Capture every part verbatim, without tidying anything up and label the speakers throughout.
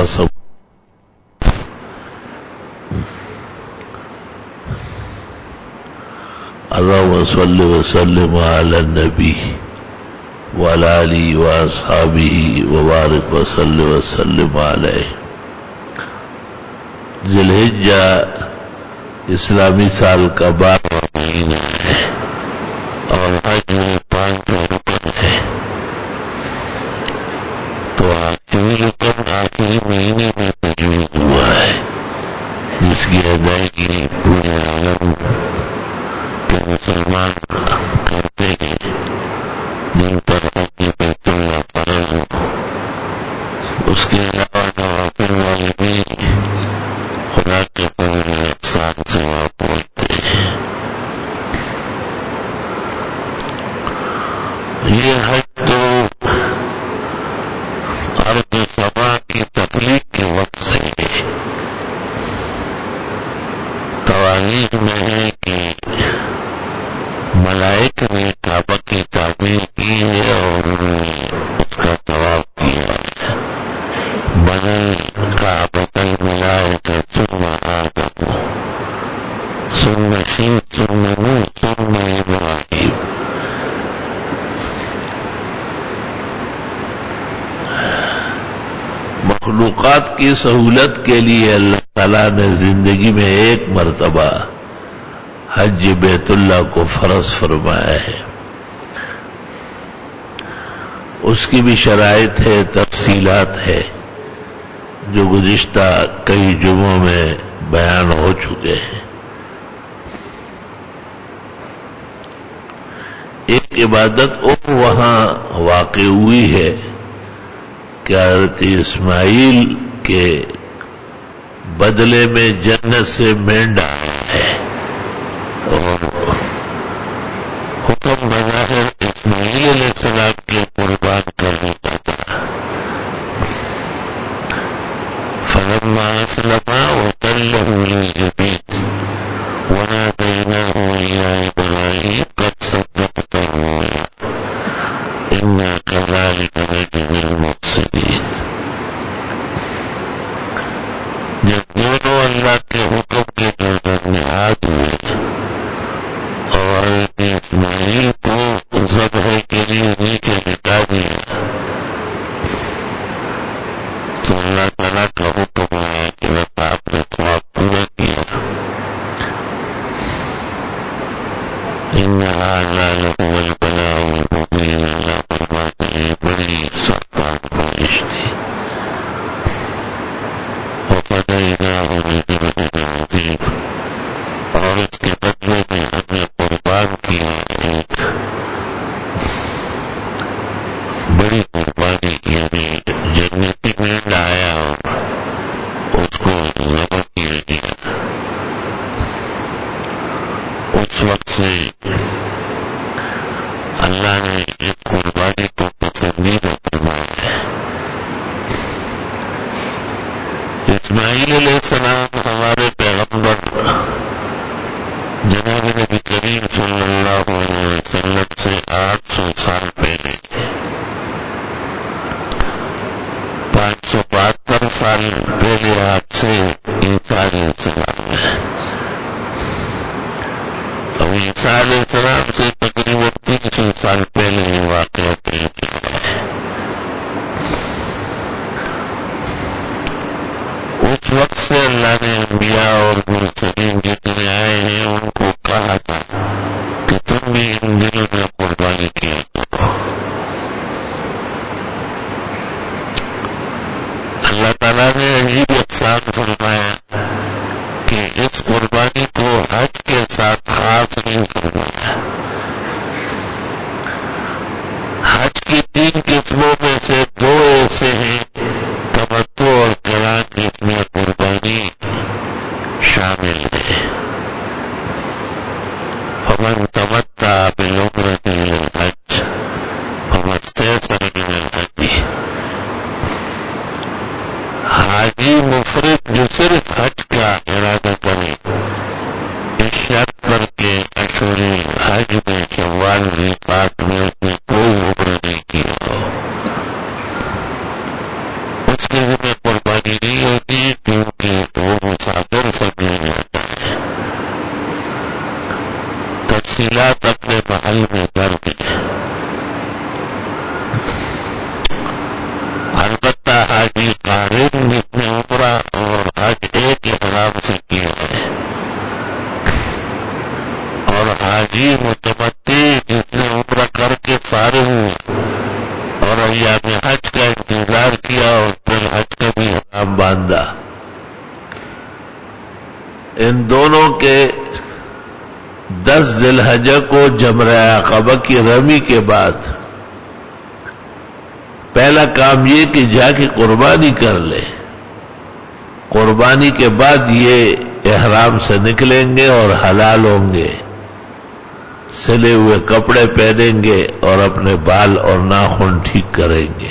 Speaker 1: مناسب. اللهم صل وسلم على النبي وعلى آله وأصحابه وبارك وسلم وسلم عليه. ذی الحجہ اسلامی سال کا بارہواں مہینہ ہے اور حج میں پانچواں رکن ہے. تو آخری رکن آخری مہینے میں تجویز ہوا ہے، جس کی ادائیگی پورے عالم کے مسلمان کرتے ہیں جن پر حج بیت اللہ فرض ہو. اس کے علاوہ نوافل والے بھی خدا کے فضل احسان سے وہاں پہنچتے ہیں. یہ حج تو ارض سما کی تخلیق کے وقت سے تواریخ میں ہے کہ ملائک نے کعبہ کی تعمیر کی ہے اور انہوں نے اس کا طواف کیا ہے. بدل کعبۃ الملائکہ ثم آدم ثم شیخ ثم نوح ثم ابراہیم. مخلوقات کی سہولت کے لیے اللہ تعالیٰ نے زندگی میں ایک مرتبہ حج بیت اللہ کو فرض فرمایا ہے. اس کی بھی شرائط ہے، تفصیلات ہے، جو گزشتہ کئی جمعوں میں بیان ہو چکے ہیں. ایک عبادت اور وہاں واقع ہوئی ہے کہ حضرت اسماعیل کے بدلے میں جنت سے مینڈا آیا ہے اور حکم بظاہر اسماعیل علیہ السلام کے قربان کرنے کا تھا. فلما اسلما وتله للجبین ونادیناه یا ابراہیم قد صدقت الرؤیا انا کذلک نجزی المحسنین. جب دونوں اللہ کے حکم کے درمیان ہوئے اور اسماعیل کو ذبح کے لیے نیچے لٹا دیا تو اللہ تعالیٰ کا حکم آیا کہ بس آپ نے خواب پورا کیا. ان هذا لهو البلاء المبین. اللہ فرماتے ہیں بڑی سخت آزمائش تھی. وفدیناہ بذبح عظیم، اور اس کے بدلے میں ہم نے قربان کیا ایک بڑی قربانی، یعنی جنتی میں لایا اور اس کو ذبح کیا گیا. اس وقت سے اللہ نے اس قربانی کو پسندیدہ فرمایا ہے. اسماعیل علیہ السلام ہمارے پیغمبر جناب نبی کریم صلی اللہ علیہ وسلم سے آٹھ سو سال پہلے پانچ سو بہتر سال پہلے آپ سے عیسیٰ علیہ السلام ہے. اب عیسیٰ علیہ السلام سے تقریباً تین سو سال پہلے یہ واقعہ پیش کیا ہے. اس وقت سے اللہ نے انبیاء اور مرسلین جتنے آئے ہیں ان کو کہا تھا کہ تم بھی ان دنوں میں قربانی کیا کرو. اللہ تعالیٰ نے عجیب اقسام فرمایا کہ اس قربانی کو حج کے ساتھ خاص نہیں فرمایا. حج کی تین قسموں میں سے دو ایسے ہیں، تمتع اور قران، جس میں قربانی شامل ہے. فمن تمتع بالعمرۃ الی الحج فما استیسر من الہدی. حاجی مفرد جو ایام حج کا انتظار کیا اور پھر حج کا بھی حرام باندھا. ان دونوں کے دس ذی الحجہ کو جمرہ عقبہ کی رمی کے بعد پہلا کام یہ کہ جا کے قربانی کر لے. قربانی کے بعد یہ احرام سے نکلیں گے اور حلال ہوں گے، سلے ہوئے کپڑے پہنیں گے اور اپنے بال اور ناخن ٹھیک کریں گے.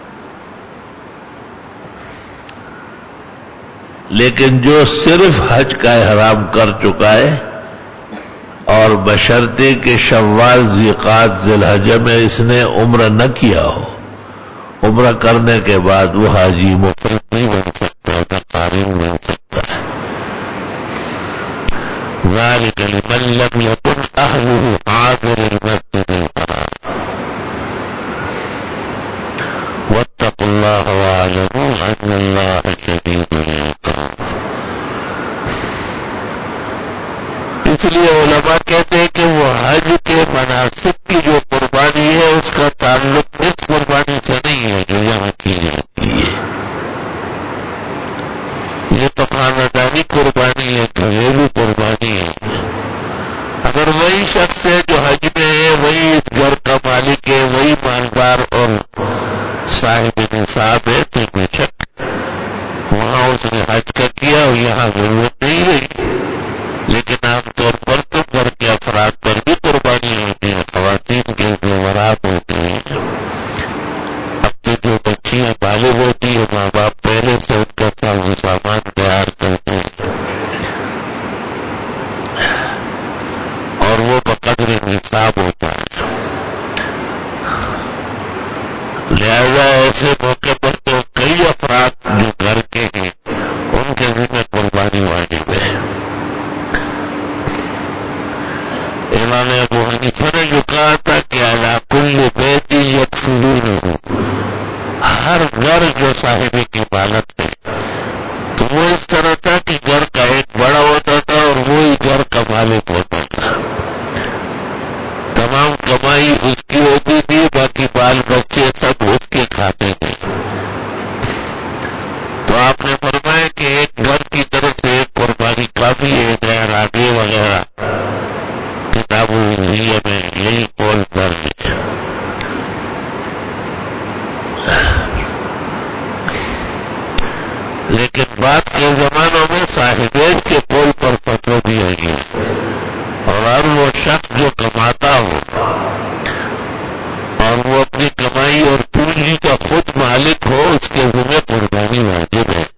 Speaker 1: لیکن جو صرف حج کا احرام کر چکا ہے اور بشرطے کہ شوال ذیقعد ذی الحجہ میں اس نے عمرہ نہ کیا ہو، عمرہ کرنے کے بعد وہ حاجی مفرد نہیں بن سکتا، نہ قارن بن سکتا ہے. ذالک لمن لم یکن اہلہ حاضر المسجد الحرام واتقوا اللہ واعلموا ان اللہ شدید العقاب. اس لیے علماء کہتے ہیں کہ وہ حج کے مناسک کی جو قربانی ہے اس کا تعلق اس قربانی سے نہیں ہے جو یہاں کی جاتی ہے. یہ تو خاندانی قربانی ہے، گھریلو قربانی ہے. اگر وہی شخص ہے جو حج میں ہے، وہی اس گھر کا مالک ہے، وہی مالدار اور صاحب نصاب ہے، تو بے شک وہاں اس نے حج کا کیا اور یہاں ضرورت نہیں رہی. لیکن عام طور پر تو گھر کے افراد پر بھی قربانی ہوتی ہے، خواتین کے زیورات ہوتے ہیں. اب تو جو بچیاں بالغ ہوتی ہیں ماں باپ پہلے سے ان کا ساز و سامان تیار کرتے ہیں اور وہ بقدر نصاب ہوتا ہے. لہذا ایسے موقع پر تو کئی افراد جو گھر کے ہیں ان کے ذمہ قربانی واجب ہے. امام ابو حنیفہ نے جو کہا تھا کہ علی کل بیت یکفلونہ، ہر گھر جو صاحب کی مالک ہے، تو وہ اس طرح تھا کہ گھر کا ایک بڑا ہوتا تھا اور وہی گھر کا مالک ہوتا تھا. تمام کمائی اس کی ہوتی تھی، باقی بال بچے سب اس کے کھاتے تھے. تو آپ نے فرمایا کہ ایک گھر کی طرف سے ایک قربانی کافی ہے. راگے وغیرہ کتاب الہیہ میں یہی قول درج ہے. لیکن بعد کے زمانوں میں صاحبین کے قول پر فتوی دی گئی اور ہر وہ شخص جو کماتا ہو اور وہ اپنی کمائی اور پونجی کا خود مالک ہو، اس کے ذمہ قربانی واجب ہے.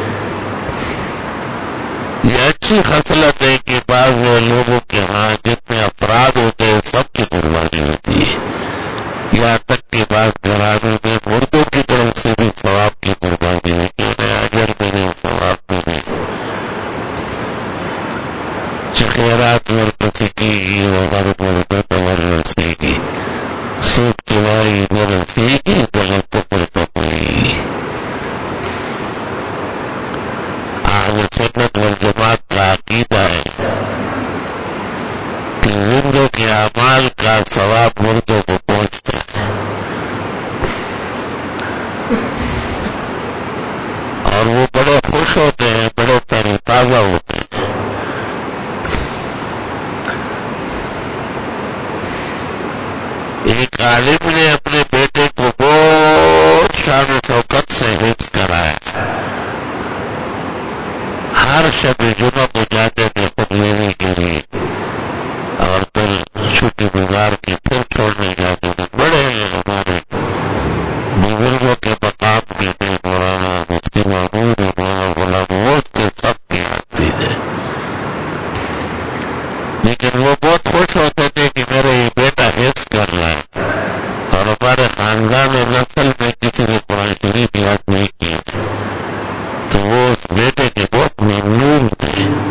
Speaker 1: یہ اچھی خصلت ہے کہ بعض لوگوں کے ہاں جتنے افراد ہوتے ہیں سب کی قربانی ہوتی ہے. یہاں تک کہ بعض گھرانوں میں مردوں کی طرف سے بھی ثواب کی قربانی ہے کہ انہیں اجر ملے، ثواب ملے. چخیرات ورکسی کی گی وغیر مربت ورسی کی سوپ چلائی ورسی کی بغل پکڑ پکڑی. اہل سنت والجماعت کا عقیدہ ہے کہ زندوں کے اعمال کا ثواب مردوں کو پہنچتا ہے اور وہ بڑے خوش ہوتے ہیں، بڑے تر تازہ ہوتے ہیں. ایک عالم نے اپنے بیٹے کو بہت شان و شوکت سے حفظ کرایا. ہر شب جمعہ کو جاتے تھے خود لینے کے لیے اور پھر چھٹی گزار کے پھر چھوڑنے جاتے تھے. بڑے ہمارے بزرگوں کے مقام کے تھے، مولانا مفتی محمود، مولانا غلام محمود کے سب کے آدمی تھے. لیکن وہ بہت خوش ہوتے تھے کہ میرا یہ بیٹا حفظ کر رہا ہے اور ہمارے خاندان اور نسل میں کسی نے قرآن شریف یاد نہیں کیا. تو وہ اس بیٹے کے بہت ممنون تھے.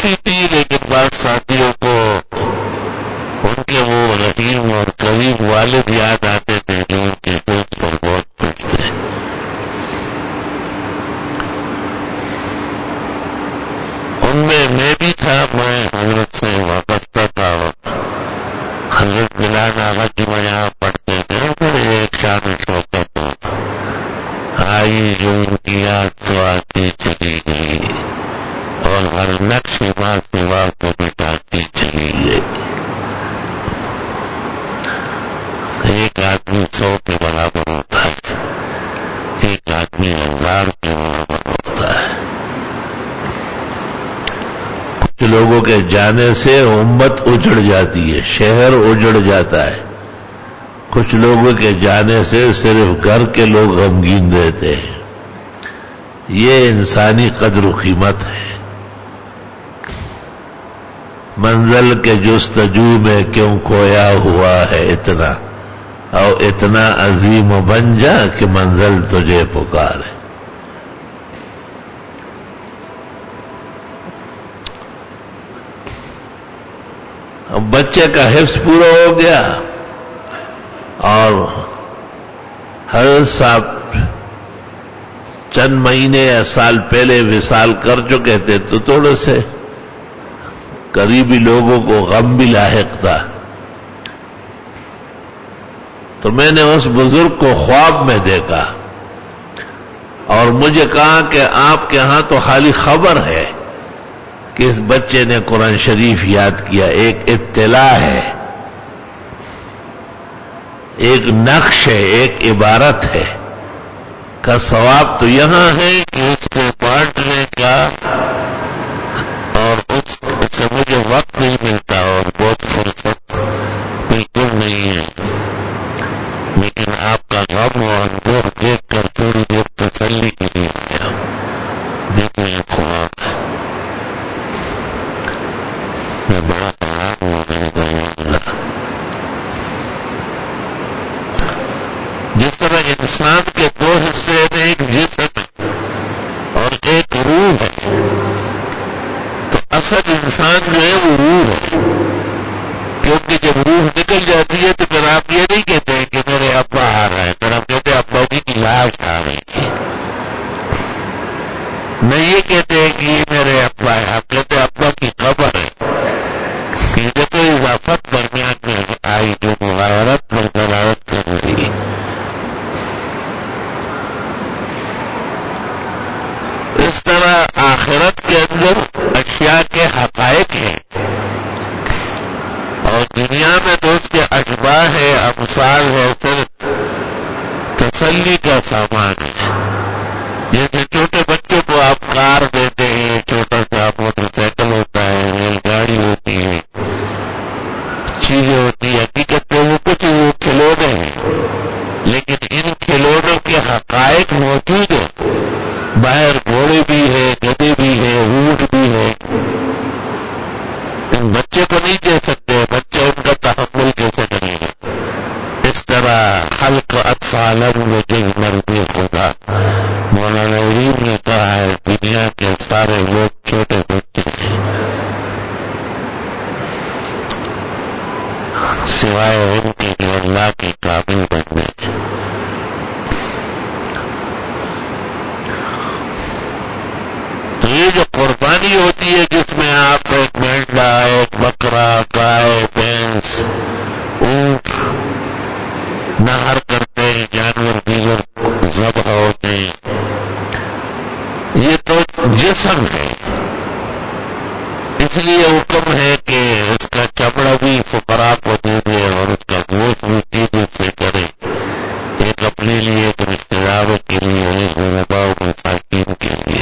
Speaker 1: اچھی تھی، لیکن بعض ساتھیوں کو ان کے وہ رحیم اور کریم والد یاد آتے تھے جو ان کے دوست پر بہت پڑتے. ان میں میں بھی تھا، میں حضرت سے وابستہ تھا اور حضرت بلال آغا کی میں یہاں پڑھتے تھے. میرے ایک شان شوکت آئی جو ان کی یاد تو آتی چلی گئی اور ہر نقش ماں سوا کو مٹاتی چلی گئی. ایک آدمی سو کے برابر ہوتا ہے، ایک آدمی ہزار کے برابر ہوتا ہے. کچھ لوگوں کے جانے سے امت اجڑ جاتی ہے، شہر اجڑ جاتا ہے. کچھ لوگوں کے جانے سے صرف گھر کے لوگ غمگین رہتے ہیں. یہ انسانی قدر و قیمت ہے. منزل کے جستجو میں کیوں کھویا ہوا ہے اتنا، اور اتنا عظیم بن جا کہ منزل تجھے پکارے. اب بچے کا حفظ پورا ہو گیا اور حضرت صاحب چند مہینے یا سال پہلے وصال کر چکے تھے، تو تھوڑے سے قریبی لوگوں کو غم بھی لاحق تھا. تو میں نے اس بزرگ کو خواب میں دیکھا اور مجھے کہا کہ آپ کے ہاں تو خالی خبر ہے کہ اس بچے نے قرآن شریف یاد کیا، ایک اطلاع ہے، ایک نقش ہے، ایک عبارت ہے. کا ثواب تو یہاں ہے کہ اس کو بانٹنے کا، اور اس سے مجھے وقت نہیں ملتا اور بہت فرصت بالکل نہیں ہے. لیکن آپ کا غم اور اندور دیکھ کر تھوڑی دیر تسلی کے لیے آیا. دیکھنے کا خواب ہے. میں بڑا حیران ہوا، میرے کو ملا. جس طرح انسان کے دو حصے ہیں، ایک جسم ہے اور ایک روح ہے، تو اصل انسان جو ہے وہ روح ہے. کیونکہ جب روح نکل جاتی ہے تو پھر آپ یہ نہیں کہتے ہیں کہ میرے ابا آ رہے ہیں، پھر آپ کہتے ہیں ابا جی کی لاش آ رہی تھی. نہیں یہ کہتے ہیں کہ یہ میرے ابا ہے، آپ کہتے ہیں ابا کی قبر ہے. یہ تو اضافت درمیان میں آئی جو مغایرت پر دلالت کر رہی ہے. اس طرح آخرت کے اندر اشیاء کے حقائق ہیں اور دنیا میں تو اس کے اشباہ ہے، امثال ہے، صرف تسلی کا سامان ہے. جیسے چھوٹے بچوں کو آپ کار دیتے ہیں، چھوٹا سا موٹر سائیکل ہوتا ہے، ریل گاڑی ہوتی ہے، چیزیں ہوتی ہیں. حقیقت میں وہ کچھ وہ کھلونے ہیں، لیکن ان کھلونوں کے حقائق موجود ہیں. باہر گھوڑے بھی ہے، گدے بھی ہے، اونٹ بھی ہے. ان بچے کو نہیں دے سکتے، بچے ان کا تحمل کیسے کریں گے. اس طرح خلق اطفالا وجز مرد خدا. مولانا عریم نے کہا ہے دنیا کے سارے لوگ چھوٹے بچے ہیں سوائے ان کے جو اللہ کے قابل بن گئے. تو یہ جو قربانی ہوتی ہے جس میں آپ ایک مینڈا، ایک بکرا، گائے، بھینس، اونٹ نہر کرتے ہیں، جانور دیگر ذبح ہوتے ہیں، یہ تو جسم ہے. اس لیے حکم ہے کہ اس کا چمڑا بھی فقراء کو دے دے اور اس کا گوشت بھی تیزی سے کرے، ایک اپنے لیے، ایک رشتے داروں کے لیے، ایک غرباء و مساکین کے لیے.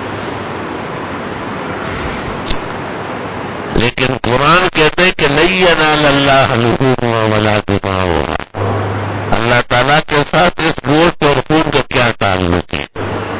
Speaker 1: لیکن قرآن کہتے ہیں کہ لن ینال اللہ لحومها ولا دماؤها. اللہ تعالیٰ کے ساتھ اس گوشت اور خون کا کیا تعلق ہے؟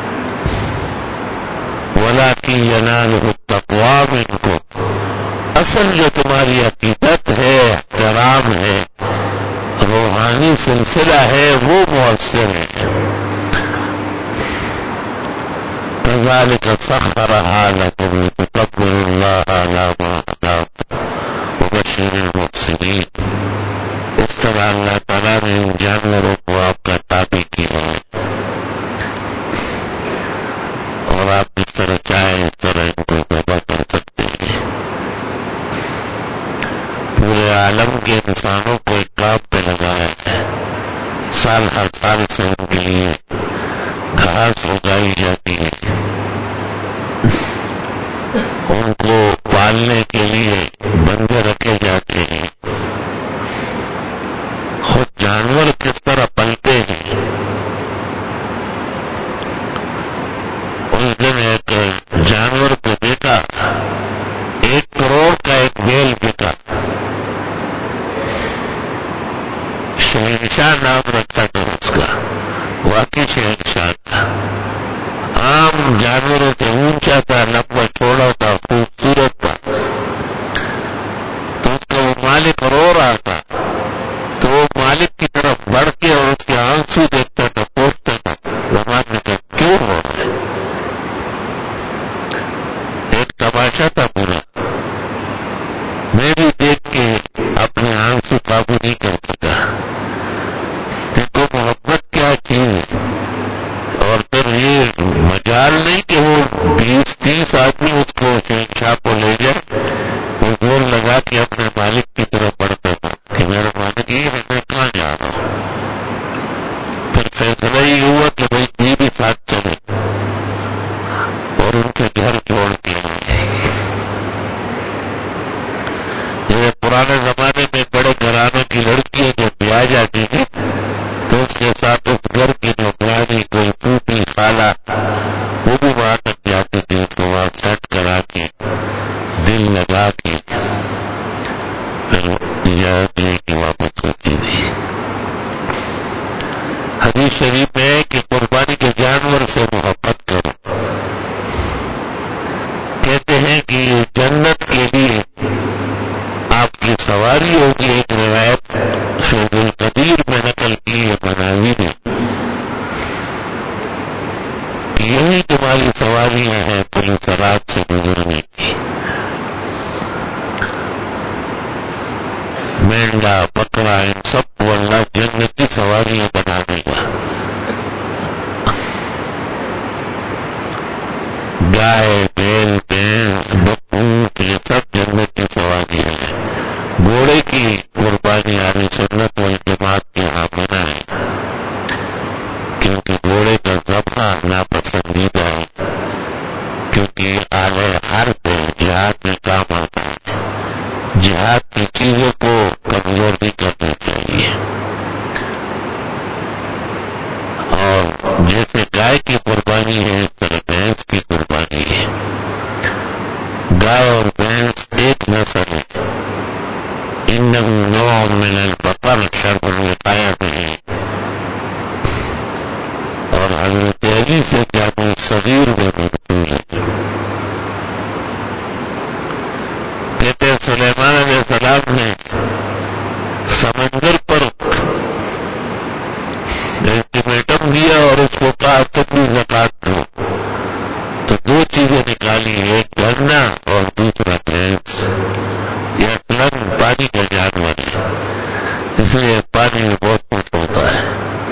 Speaker 1: ولکن ینالہ التقوی منکم. اصل جو تمہاری عقیدت ہے، احترام ہے، روحانی سلسلہ ہے، وہ مؤثر ہے. وكذلك سخرها لكم لتكبروا الله على ما هداكم وبشر المحسنين. اس طرح اللہ تعالیٰ نے ان جانوروں کو آپ کا تابع کیا ہے اور آپ جس طرح چاہیں اس طرح ان کو ذبح کر سکتے ہیں. پورے عالم کے انسانوں کو ایک کام پہ لگایا ہے. سال ہر سال سے ان کے لیے گھاس اگائی جاتی ہے. ان کو پالنے کے لیے بندے رکھے جاتے ہیں. خود جانور کس طرح پلتے ہیں. اس دن ایک جانور کو دیکھا، ایک کروڑ کا ایک بیل بکا. شہنشاہ نام رکھا تھا اس کا، واقعی شہنشاہ تھا. عام جانوروں سے اونچا تھا، لمبا چوڑا تھا، خوبصورت تھا. تو اس کا وہ مالک رو رہا تھا، تو وہ مالک کی طرف بڑھ کے اور اس کے آنسو دیکھتا تھا، پوچھتا تھا زمان نے کہا کیوں رو رہا ہے. ایک تماشا تھا پورا. میں بھی دیکھ کے اپنے آنسو قابو نہیں کر سکا. دیکھو محبت کیا چیز ہے. اور پھر یہ مجال نہیں کہ وہ بیس تیس آدمی اس کو شہنشاہ کو لے جائے. وہ زور لگا کے اپنے مالک کی طرف بڑھتا تھا کہ میرا مالک یہ ہے، میں کہاں جا رہا ہوں. پھر فیصلہ یہ ہوا کہ بھائی یہ بھی ساتھ چلے اور ان کے گھر چھوڑ کے آئے. یہ پرانے زمانے میں بڑے گھرانوں کی لڑکیاں جب بیاہ جاتی تھی تو اس کے ساتھ اس گھر کی نوکرانی کوئی پھوپھی خالہ وہ بھی وہاں تک جاتی تھی. اس کو وہاں سیٹ کرا کے دل لگا کے پھر اجازت لے کے واپس ہوتی تھی. حدیث شریف میں ہے کہ قربانی کے جانور سے محبت کرو. کہتے ہیں کہ یہ جنت کے لیے آپ کی سواری ہوگی. ایک روایت فیض القدیر میں نقل کی ہے مناوی نے کہ یہی تمہاری سواریاں ہیں پولیس رات سے گزرنے کی. مینڈا بکرا ان سب کو اللہ جنتی سواریاں بنا دے گا. گائے بیل بھینس بکروٹ یہ سب جنتی سواریاں ہیں. گھوڑے کی قربانی اہل سنت والجماعت کے یہاں منع ہے کیونکہ گھوڑے کا ذبح ناپسندیدہ ہے، کیونکہ اعلی حرب جہاد میں کام آتا ہے. جہاد کی چیزوں کو کمزور نہیں کرنا چاہیے. اور جیسے گائے کی قربانی ہے اس طرح بھینس کی قربانی ہے. گائے اور بھینس ایک نسل ہے. انه نوع من البقر شرط الوقایت ہے. اور حضرت علی سے جامع صغیر میں منقول ہے. کہتے ہیں سلیمان علیہ السلام نے سمندر پر الٹیمیٹم دیا اور اس کو کہا تم بھی زکات دو. تو دو چیزیں نکالی، ایک گنا اور دوسرا بھینس. یہ اصلاً پانی کا جانور ہے، اس لیے پانی میں بہت کچھ ہوتا ہے.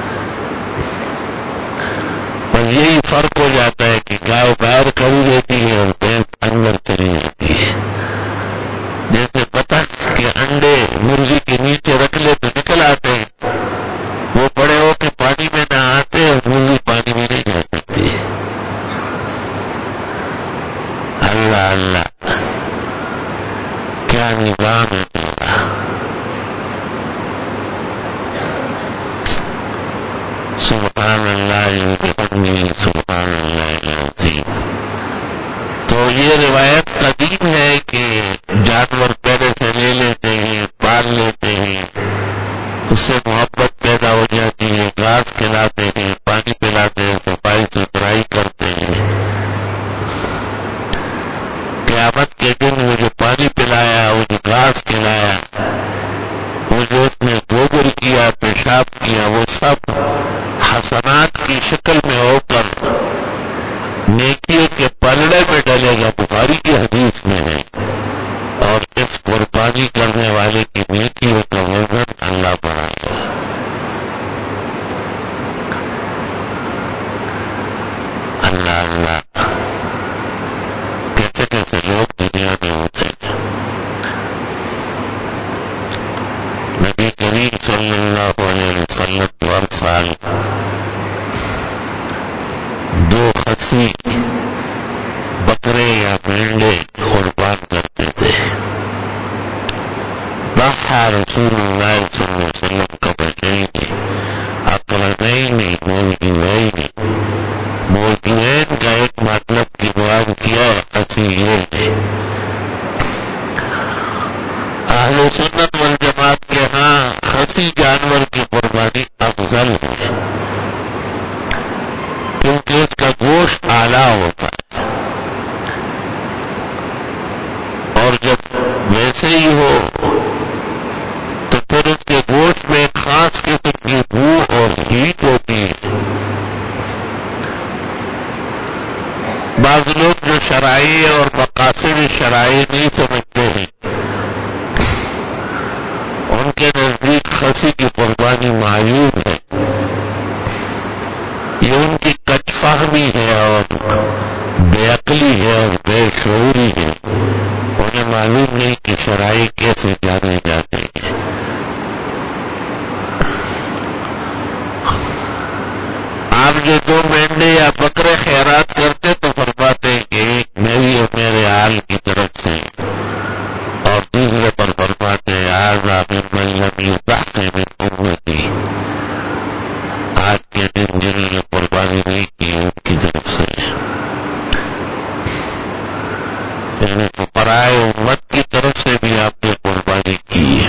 Speaker 1: اور یہی فرق ہو جاتا ہے کہ گائے باہر کھڑی رہتی ہے اور بھینس اندر چلی جاتی ہے. جیسے بطخ کے انڈے مرغی کے نیچے رکھ لے تو نکل آتے ہیں، وہ بڑے ہو کے پانی میں نہ آتے اور مرغی پانی میں نہیں جا سکتی. اللہ اللہ کیا نظام ہے تیرا. سبحان اللہ وبحمدہ سبحان اللہ العظیم. تو یہ روایت قدیم ہے کہ جانور پہلے سے لے لیتے ہیں، پال لیتے ہیں، اس سے محبت پیدا ہو جاتی ہے. گھاس کھلاتے ہیں، پانی پلاتے ہیں، صفائی ستھرائی کرتے ہیں. قیامت کے دن وہ جو پانی پلایا، وہ جو گھاس کھلایا، وہ جو اس نے گوبر کیا، پیشاب کیا، وہ سب حسنات کی شکل میں ہو کر نیکیوں رسول اللہ صلی اللہ علیہ وسلم قبضین اقرنین موجوین. موجوین کا ایک مطلب کی بیان کیا ہے قصیین. اہل سنت والجماعت کے ہاں خصی جانور کی قربانی افضل ہے کیونکہ اس کا گوشت اعلیٰ ہوتا ہے، اور جب ویسے ہی ہو تو پھر اس کے گوشت میں ایک خاص قسم کی بو اور ہیٹ ہوتی ہے. بعض لوگ جو شرعی اور مقاصد شرعی نہیں سمجھتے ہیں، ان کے نزدیک خصی کی قربانی معیوب ہے. یہ ان کی کچ فہمی ہے اور بے عقلی ہے اور بے شعوری ہے. انہیں معلوم نہیں کہ شرائع کیسے جانے جاتے ہیں. آپ جو دو مینڈے یا بکرے خیرات کرتے تو فرماتے ہیں کہ ایک میری اور میرے آل کی طرف سے، اور دوسرے پر فرماتے ہیں آذا ممن لم یضح من امتی. آج کے دن جنہوں نے قربانی نہیں کی ان کی طرف سے، یعنی فقراء امت کی طرف سے بھی آپ نے قربانی کی ہے.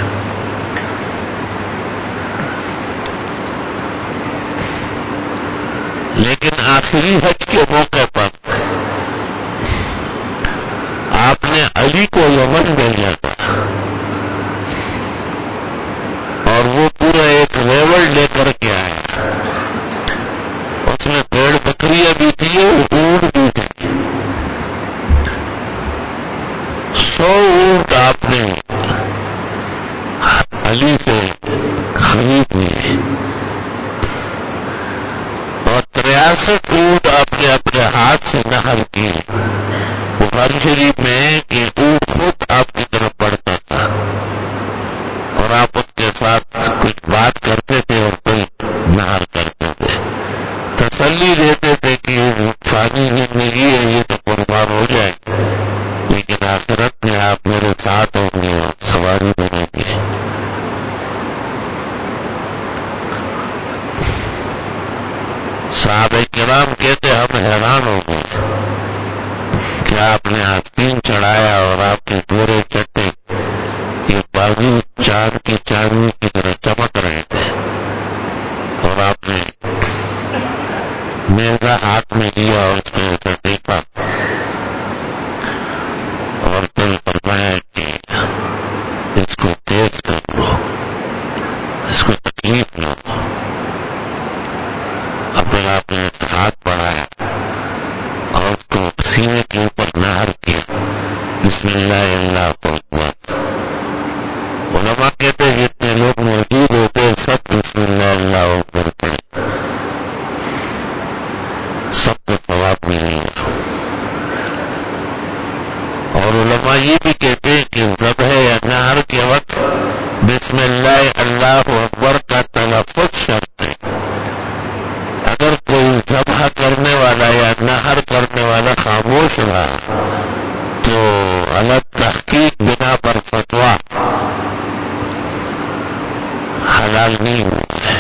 Speaker 1: لیکن آخری حج کے موقع پر آپ نے علی کو یمن بھیجا تھا، اور وہ پورا ایک ریوڑ لے کر کے آیا. اس میں بھیڑ بکریاں بھی تھی اور اونٹ بھی تھے. سو اونٹ آپ نے علی سے خرید لیے اور تریاسٹھ اونٹ آپ نے اپنے ہاتھ سے نحر کیے. بخاری شریف میں ہے کہ اونٹ خود آپ کی طرف بڑھتا تھا اور آپ اس کے ساتھ کچھ بات کرتے تھے اور کوئی نہر کرتے تھے، تسلی دیتے تھے کہ فانی زندگی ہے یہ تو قربان ہو جائے، لیکن آخرت میں آپ میرے ساتھ ہوں گے اور سواری بنیں گے. صحابہ کرام کہتے ہم حیران ہو گئے کہ آپ نے آستین چڑھایا اور آپ کے گورے چٹے یہ بازو چاند کی چاندنی کی طرح چمک رہے تھے، اور آپ نے نیزہ ہاتھ میں لیا اور اس میں ایسا دیکھا اور پھر فرمایا کہ اس کو تیز کر لو، اس کو تکلیف نہ ہو. اور پھر آپ نے ہاتھ بڑھایا اور اس کو سینے کے اوپر نہر کیا. بسم اللہ اللہ اکبر. علماء کہتے ہیں جتنے لوگ موجود ہوتے ہیں سب بسم اللہ اللہ اکبر پڑھے، سب کو ثواب ملے گا. اور علماء یہ بھی کہتے ہیں کہ ذبح یا نہر کے وقت بسم اللہ اللہ اکبر کا تلفظ شرط ہے. اگر کوئی ذبح کرنے والا یا نہر کرنے والا خاموش رہا تو غلط تحقیق بنا پر فتویٰ حلال نہیں ہوتا ہے.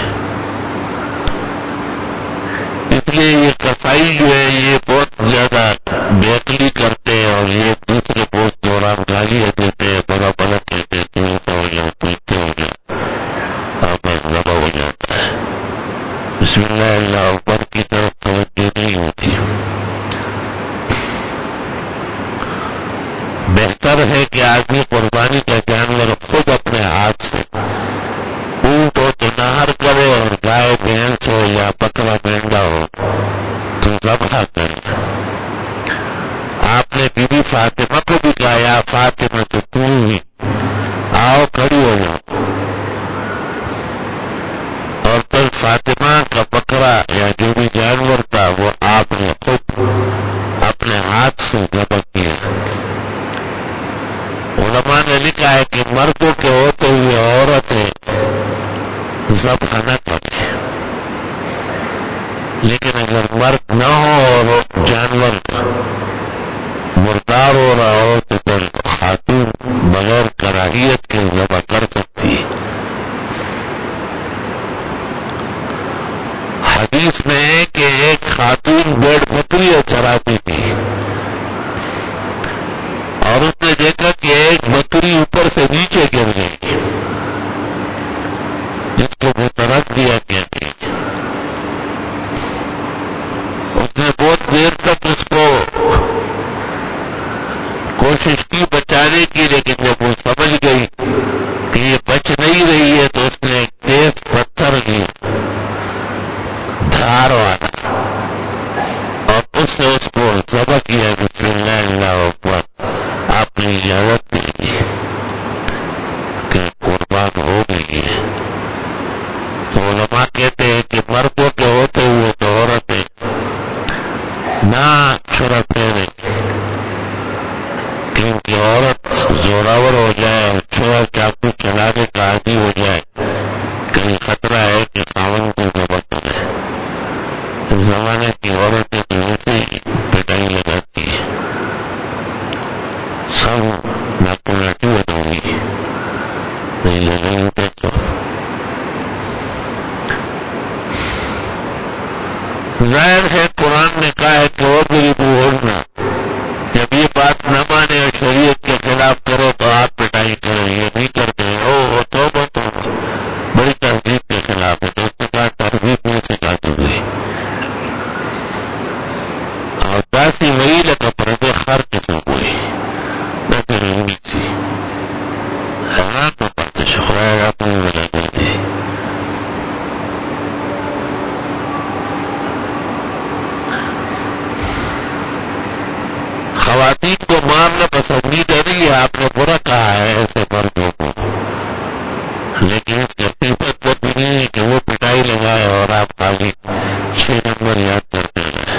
Speaker 1: اس لیے یہ کسائی جو ہے یہ بہت زیادہ بے عقلی کرتے ہیں اور یہ دوسرے کو اس دوران گالیاں دیتے ہیں، بڑا بڑا کہتے ہیں تو ایسا ہو جائے تو اتنے ہو جائے اور بس ذبح ہو جاتا ہے. بسم اللہ اللہ اکبر کی طرف توجہ نہیں ہوتی. بہتر ہے کہ آدمی قربانی کا جانور خود اپنے ہاتھ سے، اونٹ ہو تو نہر کرے اور گائے بھینس ہو یا بکرا مینڈا ہو تو ذبح کرے. آپ نے بی بی فاطمہ کو بھی کہا یا فاطمہ تو تم ہی آؤ کھڑی ہو جاؤ، اور پھر فاطمہ کا بکرا یا جو بھی جانور تھا وہ آپ نے خود اپنے ہاتھ سے ذبح کیا. علماء نے لکھا ہے کہ مردوں کے ہوتے ہوئے عورتیں ذبح نہ کریں، لیکن اگر مرد نہ ہو اور جانور مردار ہو رہا ہو تو پھر خاتون بغیر کراہیت کے ذبح کر سکتی. ایک بکری اوپر سے نیچے گر گئی، جس کو مترک دیا کہتے ہیں. اس نے بہت دیر تک اس کو کوشش کی بچانے کی، لیکن جب وہ سمجھ گئی کہ یہ بچ نہیں رہی ہے تو اس نے ایک تیز پتھر لیا دھار والا اور اس نے اس کو ذبح کیا. بسم اللہ اللہ اکبر. آپ نے اجازت دے دی کہ قربان ہو گئی ہے. تو علماء کہتے ہیں کہ مردوں کے ہوتے ہوئے تو عورتیں نہ چھڑا پھیرے، کیونکہ عورت زوراور ہو جائے اور چھوڑا چاقو چلانے کا عادی ہو جائے، کہیں خطرہ ہے کہ خاوند کو ذبح کرے. اس زمانے کی عورتیں تو ویسے ہی پٹائی لگاتی ہیں، سب ناکولاٹی بناؤں گی نہیں لگیں گے تو. ظاہر ہے قرآن نے کہا ہے کہ وہ بھی بولنا، جب یہ بات نہ مانے اور شریعت کے خلاف کرے تو آپ پٹائی کریں. یہ نہیں کرتے او تو تو بڑی تہذیب کے خلاف ہے. تو اس نے کہا تہذیب میں سکھا دوں گی اور داسی وہی لگا پردے خر کے سو کوئی بہتر رہنی تھی. ہاں تو پاتے شخرائے آپ نے بلا کر دی. خواتین کو مارنا پسندیدہ نہیں ہے، آپ نے برا کہا ہے ایسے مردوں کو، لیکن اس کی حقیقت بھی نہیں ہے کہ وہ پٹائی لگائے اور آپ خالی چھ نمبر یاد کرتے رہے.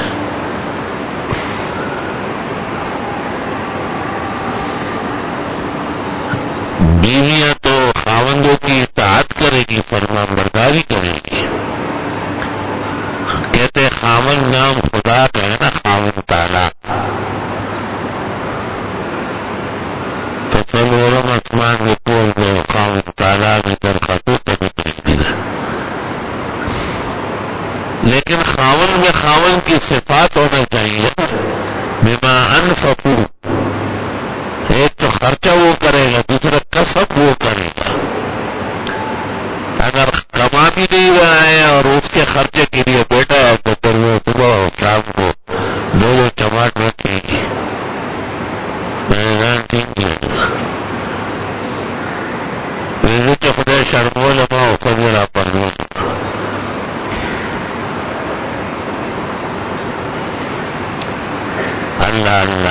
Speaker 1: بیویاں تو خاوندوں کی اطاعت کرے گی، فرمان برداری کرے گی. کہتے خاوند نام خدا کا ہے نا، خاوند تعالیٰ. تو سلورم آسمان میں پول گئے خاوند تعالیٰ میں در خطو تبھی پہنچ. لیکن خاوند میں خاوند کی صفات ہونا چاہیے. بما انفقوا، ایک تو خرچہ وہ کرے گا، دوسرا کسب وہ کرے گا. اگر کما بھی نہیں رہا ہے اور اس کے خرچے کے لیے بیٹا ہے تو پھر وہ صبح اور شام کو دو دو چماٹ رکھے گی. میدان ٹھیک ہے ویزے کے خدا شرمو لما فضرا پر لو. اللہ اللہ.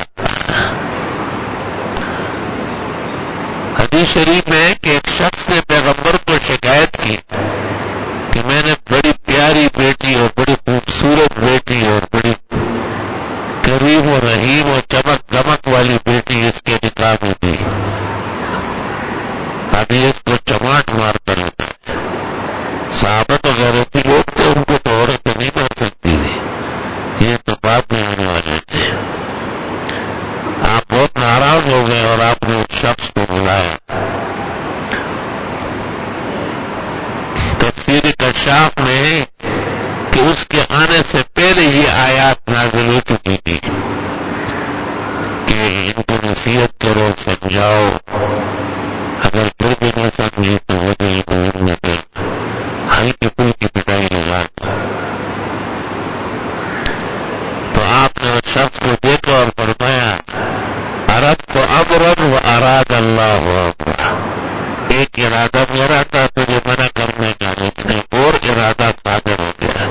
Speaker 1: حدیث شریف میں کہ ایک شخص نے پیغمبر کو شکایت کی کہ میں نے بڑی پیاری بیٹی اور بڑی خوبصورت بیٹی اور بڑی کریم و رحیم اور چمک دمک والی بیٹی اس کے نکاح میں دی، ابھی اس کو چماٹ مارتا رہتا ہے. صحابہ تو غیرتی لوگ تھے، ان کو تو عورتیں نہیں مار سکتی تھی، یہ تو بعد میں آنے والے تھے. آپ بہت ناراض ہو گئے اور آپ نے اس شخص کو بلایا. تفسیر کشاف میں کہ اس کے آنے سے پہلے یہ آیات نازل ہو چکی تھی کہ ان کو نصیحت کرو، سمجھاؤ، اگر پھر بھی نہ سمجھے تو وہ جو ان میں ہلکی پھلکی پٹائی لگا. تو آپ نے اس شخص کو دیکھا اور فرمایا ارد تو ابرد و اراد اللہ اکبر. ایک ارادہ میرا تھا تجھے منع کرنے کا، لیکن اور ارادہ صادر ہو گیا.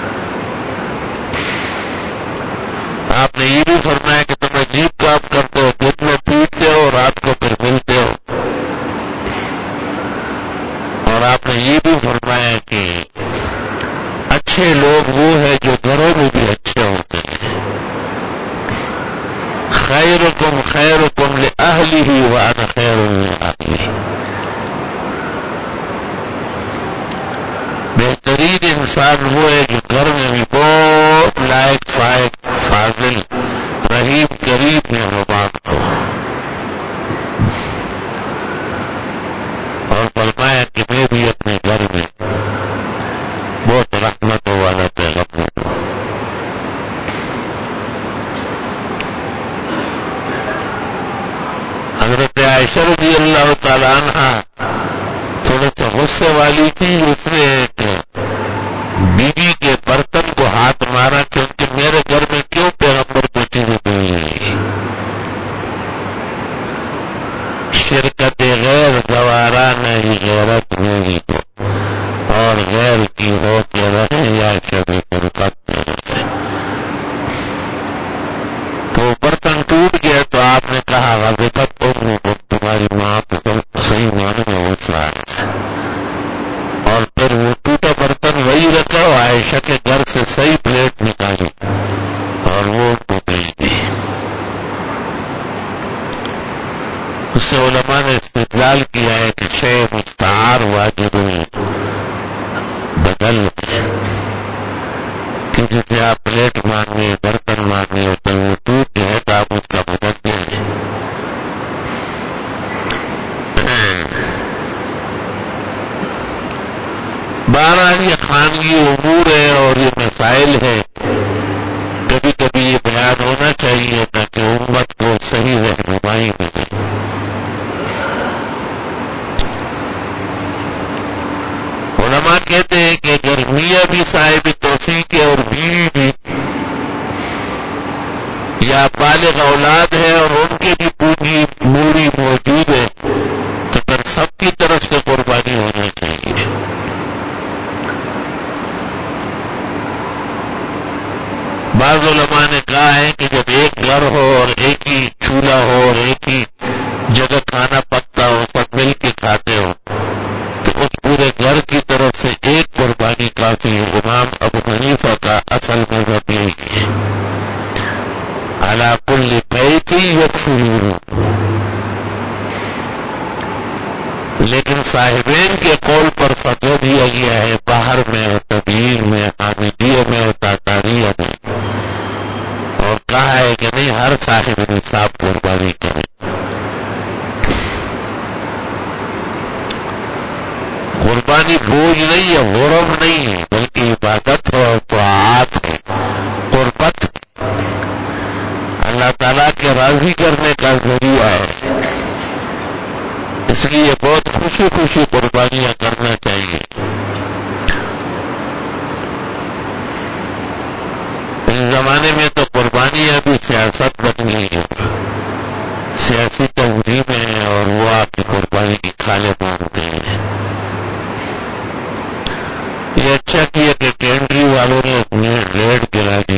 Speaker 1: آپ نے یہ بھی فرمایا کہ تم عجیب کام کرتے ہو، دن میں پیٹتے ہو رات کو پھر ملتے ہو. اور آپ نے یہ بھی فرمایا کہ اچھے لوگ وہ ہیں جو گھروں میں بھی اچھے ہوتے ہیں. خیرکم خیرکم لأہلہ وانا خیر لأہلہ. بہترین انسان وہ ہے جو گھر میں بھی بہت لائق فائق فاضل رحیم کریم مہربان ہو. اور فرمایا کہ میں بھی اپنے گھر میں بہت رحمتوں والا پیغمبر ہوں. حضرت عائشہ رضی اللہ تعالیٰ عنہ تھوڑے سے غصے والی تھی، اس نے ایک بیوی کے برتن کو ہاتھ مارا کیونکہ میرے گھر میں کیوں پیغمبر کو چیزیں مل رہی. شرکت غیر گوارا نہیں غیرت میری کو، اور غیر کی ہو کے رہے یا شبی فرقت میں رہے. تو برتن ٹوٹ گیا تو آپ نے کہا غضبت ام کو، تمہاری ماں کو صحیح معنی میں غصہ ہے. اور پھر وہ ٹوٹا برتن وہی رکھا، عائشہ کے گھر سے صحیح پلیٹ نکالی اور وہ ان کو بھیج دی. اس سے علماء نے استدلال کیا ہے کہ شے مستعار واجب بدل ہے. کسی سے آپ پلیٹ مانگے برتن مانگے تو وہ ٹوٹ جائے تو آپ اس کا بدل دیں. بہرحال یہ خانگی امور ہے اور یہ مسائل ہے، کبھی کبھی یہ بیان ہونا چاہیے تاکہ امت کو صحیح رہنمائی ملے. علماء کہتے ہیں کہ اگر میاں بھی صاحب توفیق ہے اور بیوی بھی، یا بالغ اولاد ہے اور ان کے بھی پونجی موری موجود ہے، تو پھر سب کی طرف سے قربانی ہونا چاہیے. بعض علماء نے کہا ہے کہ جب ایک گھر ہو اور ایک ہی چولہا ہو اور ایک ہی جگہ کھانا پکتا ہو، سب مل کے کھاتے ہو، تو اس پورے گھر کی طرف سے ایک قربانی کافی ہے. امام ابو حنیفہ کا اصل مذہب یہی ہے، علی کل بیت یکفرون. لیکن صاحبین کے قول پر فتویٰ دیا گیا ہے باہر میں اور تبیین میں، حامدیہ میں اور تاتاریہ میں، اور کہا ہے کہ نہیں، ہر صاحب نصاب قربانی کرے. قربانی بوجھ نہیں ہے، غرم نہیں ہے، بلکہ عبادت ہے اور طاعت ہے، قربت اللہ تعالیٰ کے راضی کرنے کا ذریعہ ہے. اس لیے بہت خوشی خوشی قربانیاں کرنا چاہیے. اس زمانے میں تو قربانیاں بھی سیاست بن گئی ہے، سیاسی تنظیمیں ہیں اور وہ آپ کی قربانی کی کھالیں مانگتے ہیں. یہ اچھا کیا کہ ٹینڈری والوں نے اپنے ریٹ گرا دی.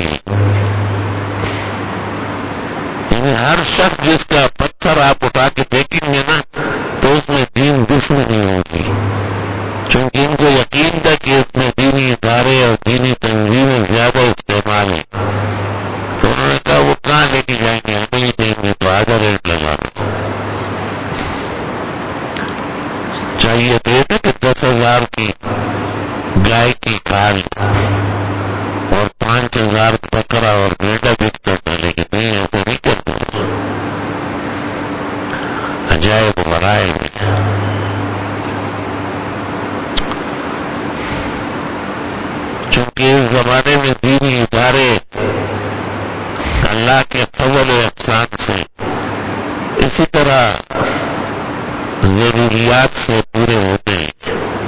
Speaker 1: یعنی ہر شخص جس کا پتھر آپ اٹھا کے دیکھیں گے نا تو اس میں دین دشمنی ہوگی، چونکہ ان کو یقین تھا کہ اس میں دینی ادارے اور دینی تنظیمیں زیادہ استعمال ہیں. تو انہوں نے کہا وہ کہاں لے کے جائیں گے، ہمیں ہی دیں گے، تو آدھا ریٹ لگا دو. چاہیے تو یہ کہ دس ہزار کی گائے کی کھال اور پانچ ہزار بکرا اور بیٹا بکتا تھا، لیکن نہیں، ایسا نہیں کرتا. عجائب غرائب ہے. چونکہ اس زمانے میں دینی ادارے اللہ کے فضل و احسان سے اسی طرح ضروریات سے پورے ہوتے ہیں.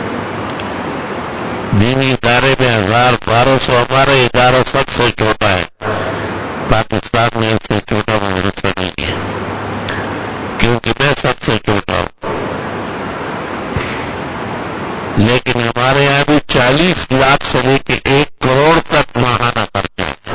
Speaker 1: دینی ادارے میں ہزار بارہ سو، ہمارا ادارہ سب سے چھوٹا ہے پاکستان میں، اس سے چھوٹا مدرسہ نہیں ہے، کیونکہ میں سب سے چھوٹا ہوں. لیکن ہمارے یہاں بھی چالیس لاکھ سے لے کے ایک کروڑ تک ماہانہ خرچہ ہے.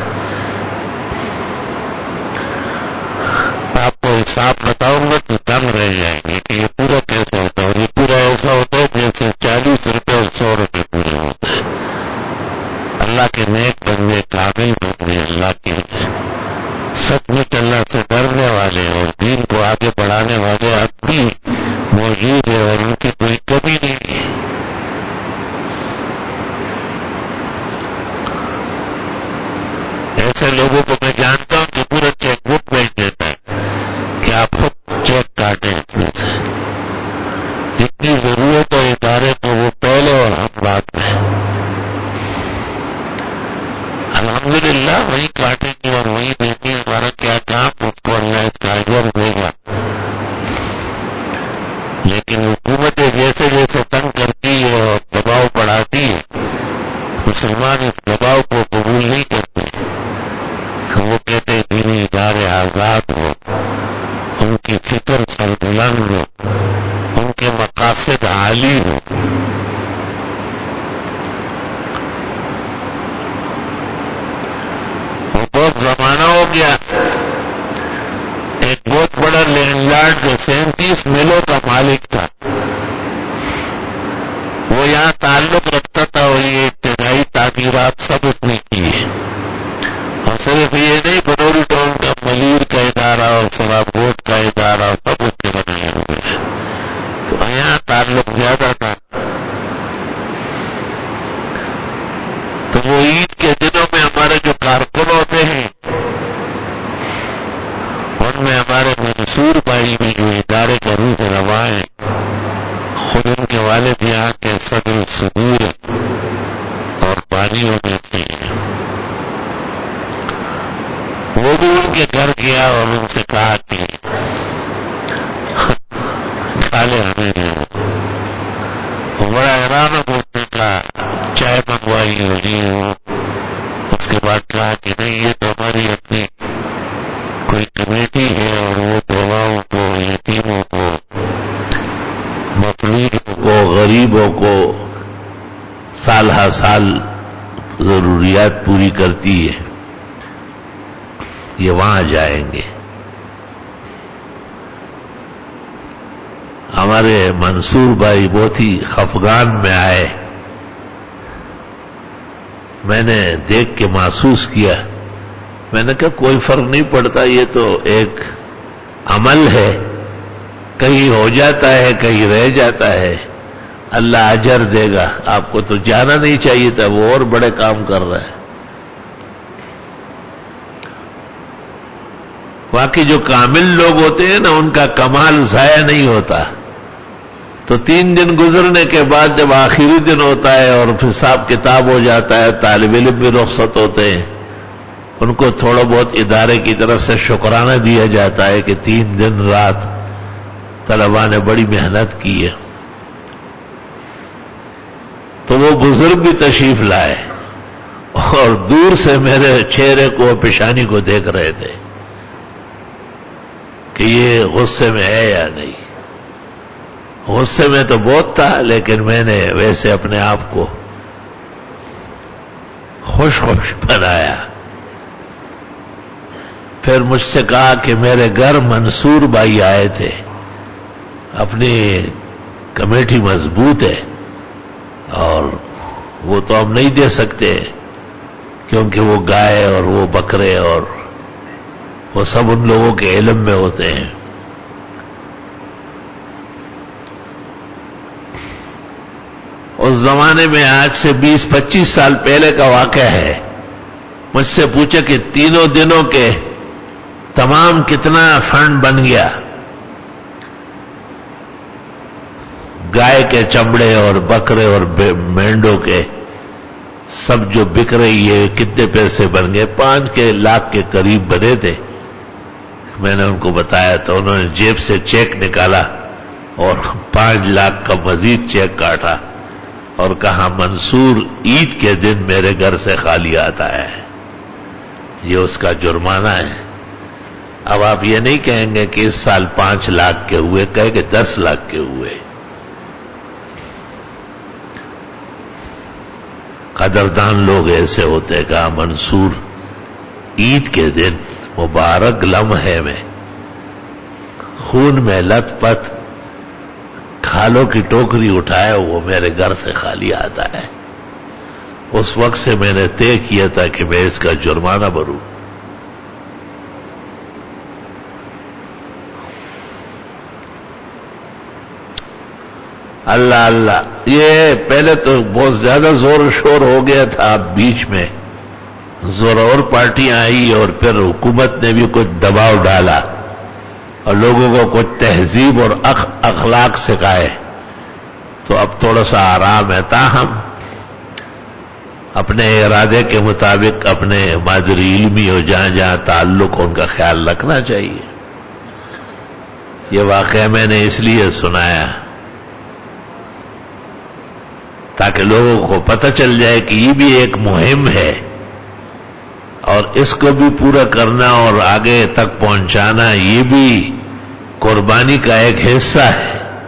Speaker 1: آپ کو حساب بتاؤں گا تو دم رہ جائیں گے کہ یہ پورا کیسا ہوتا ہے. اور یہ پورا ایسا ہوتا ہے جیسے چالیس روپے اور سو روپے پورے ہوتے ہیں. اللہ کے نیک بندے، کامل بندے، اللہ کے سچ مچ اللہ سے ڈرنے والے اور دین کو آگے بڑھانے والے اب بھی موجود ہیں اور ان کی کوئی کمی نہیں ہے. ایسے لوگوں کو میں جانتا ہوں کہ پورا چیک بک بھیج دیتا ہے کہ آپ خود چیک کاٹیں اس میں سے. جتنی ضرورت ہے ادارے کو وہ پہلے اور ہم بعد میں. الحمدللہ وہی کاٹیں گے اور وہی دیں گے. ہمارا کیا کام، اس کو اللہ اس کا اجر فکر سربلند ہو، ان کے مقاصد عالی ہو. وہ بہت زمانہ ہو گیا، ایک بہت بڑا لینڈ لارڈ جو سینتیس میلوں کا مالک تھا، وہ یہاں تعلق رکھتا تھا اور یہ ابتدائی تعمیرات سب اس نے کی ہے. اور صرف یہ نہیں، بنوری ٹاؤن کا ملیر کا ادارہ اور سرابوٹ کا ادارہ سب اس کے بنائے ہوئے ہیں. تو یہاں تعلق زیادہ تھا. تو وہ عید کے دنوں میں ہمارے جو کارکن ہوتے ہیں ان میں ہمارے منصور بھائی بھی جو ادارے کا روح رواں ہے، خود ان کے والد یہاں کے صدر صدور اور بانیوں میں سے ہیں. وہ بھی ان کے گھر گیا اور ان سے کہا کہ کھالے ہمیں دے. وہ بڑا حیران ہو نے کہا چائے منگوائی ہو جی ہو. اس کے بعد کہا کہ نہیں، یہ تو ہماری اپنی کوئی کمیٹی ہے اور وہ بیواؤں کو، یتیموں کو، مفلوجوں کو، غریبوں کو سال ہر سال ضروریات پوری کرتی ہے، یہ وہاں جائیں گے. ہمارے منصور بھائی بہت ہی خفگان میں آئے. میں نے دیکھ کے محسوس کیا، میں نے کہا کوئی فرق نہیں پڑتا، یہ تو ایک عمل ہے، کہیں ہو جاتا ہے کہیں رہ جاتا ہے، اللہ اجر دے گا. آپ کو تو جانا نہیں چاہیے تھا، وہ اور بڑے کام کر رہا ہے. باقی جو کامل لوگ ہوتے ہیں نا، ان کا کمال ضائع نہیں ہوتا. تو تین دن گزرنے کے بعد جب آخری دن ہوتا ہے اور پھر حساب کتاب ہو جاتا ہے، طالب علم بھی رخصت ہوتے ہیں، ان کو تھوڑا بہت ادارے کی طرف سے شکرانہ دیا جاتا ہے کہ تین دن رات طلباء نے بڑی محنت کی ہے. تو وہ بزرگ بھی تشریف لائے اور دور سے میرے چہرے کو، پیشانی کو دیکھ رہے تھے کہ یہ غصے میں ہے یا نہیں. غصے میں تو بہت تھا، لیکن میں نے ویسے اپنے آپ کو خوش خوش بنایا. پھر مجھ سے کہا کہ میرے گھر منصور بھائی آئے تھے، اپنی کمیٹی مضبوط ہے اور وہ تو ہم نہیں دے سکتے کیونکہ وہ گائے اور وہ بکرے اور وہ سب ان لوگوں کے علم میں ہوتے ہیں. اس زمانے میں آج سے بیس پچیس سال پہلے کا واقعہ ہے. مجھ سے پوچھا کہ تینوں دنوں کے تمام کتنا فنڈ بن گیا، گائے کے چمڑے اور بکرے اور مینڈوں کے سب جو بک رہی ہے کتنے پیسے بن گئے؟ پانچ کے لاکھ کے قریب بنے تھے. میں نے ان کو بتایا تو انہوں نے جیب سے چیک نکالا اور پانچ لاکھ کا مزید چیک کاٹا اور کہا منصور عید کے دن میرے گھر سے خالی آتا ہے، یہ اس کا جرمانہ ہے. اب آپ یہ نہیں کہیں گے کہ اس سال پانچ لاکھ کے ہوئے، کہے کہ دس لاکھ کے ہوئے. قدردان لوگ ایسے ہوتے. کہا منصور عید کے دن مبارک لمحے میں خون میں لت پت کھالوں کی ٹوکری اٹھائے وہ میرے گھر سے خالی آتا ہے. اس وقت سے میں نے طے کیا تھا کہ میں اس کا جرمانہ بھروں. اللہ اللہ، یہ پہلے تو بہت زیادہ زور و شور ہو گیا تھا، اب بیچ میں زور اور پارٹیاں آئی اور پھر حکومت نے بھی کچھ دباؤ ڈالا اور لوگوں کو کچھ تہذیب اور اخلاق سکھائے، تو اب تھوڑا سا آرام ہے. تاہم اپنے ارادے کے مطابق اپنے مادری علمی اور جہاں جہاں تعلق ان کا خیال رکھنا چاہیے. یہ واقعہ میں نے اس لیے سنایا تاکہ لوگوں کو پتہ چل جائے کہ یہ بھی ایک مہم ہے اور اس کو بھی پورا کرنا اور آگے تک پہنچانا یہ بھی قربانی کا ایک حصہ ہے.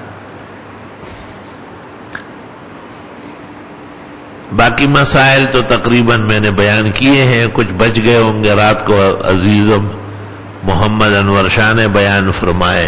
Speaker 1: باقی مسائل تو تقریباً میں نے بیان کیے ہیں، کچھ بچ گئے ہوں گے، رات کو عزیزم محمد انور شاہ نے بیان فرمائے.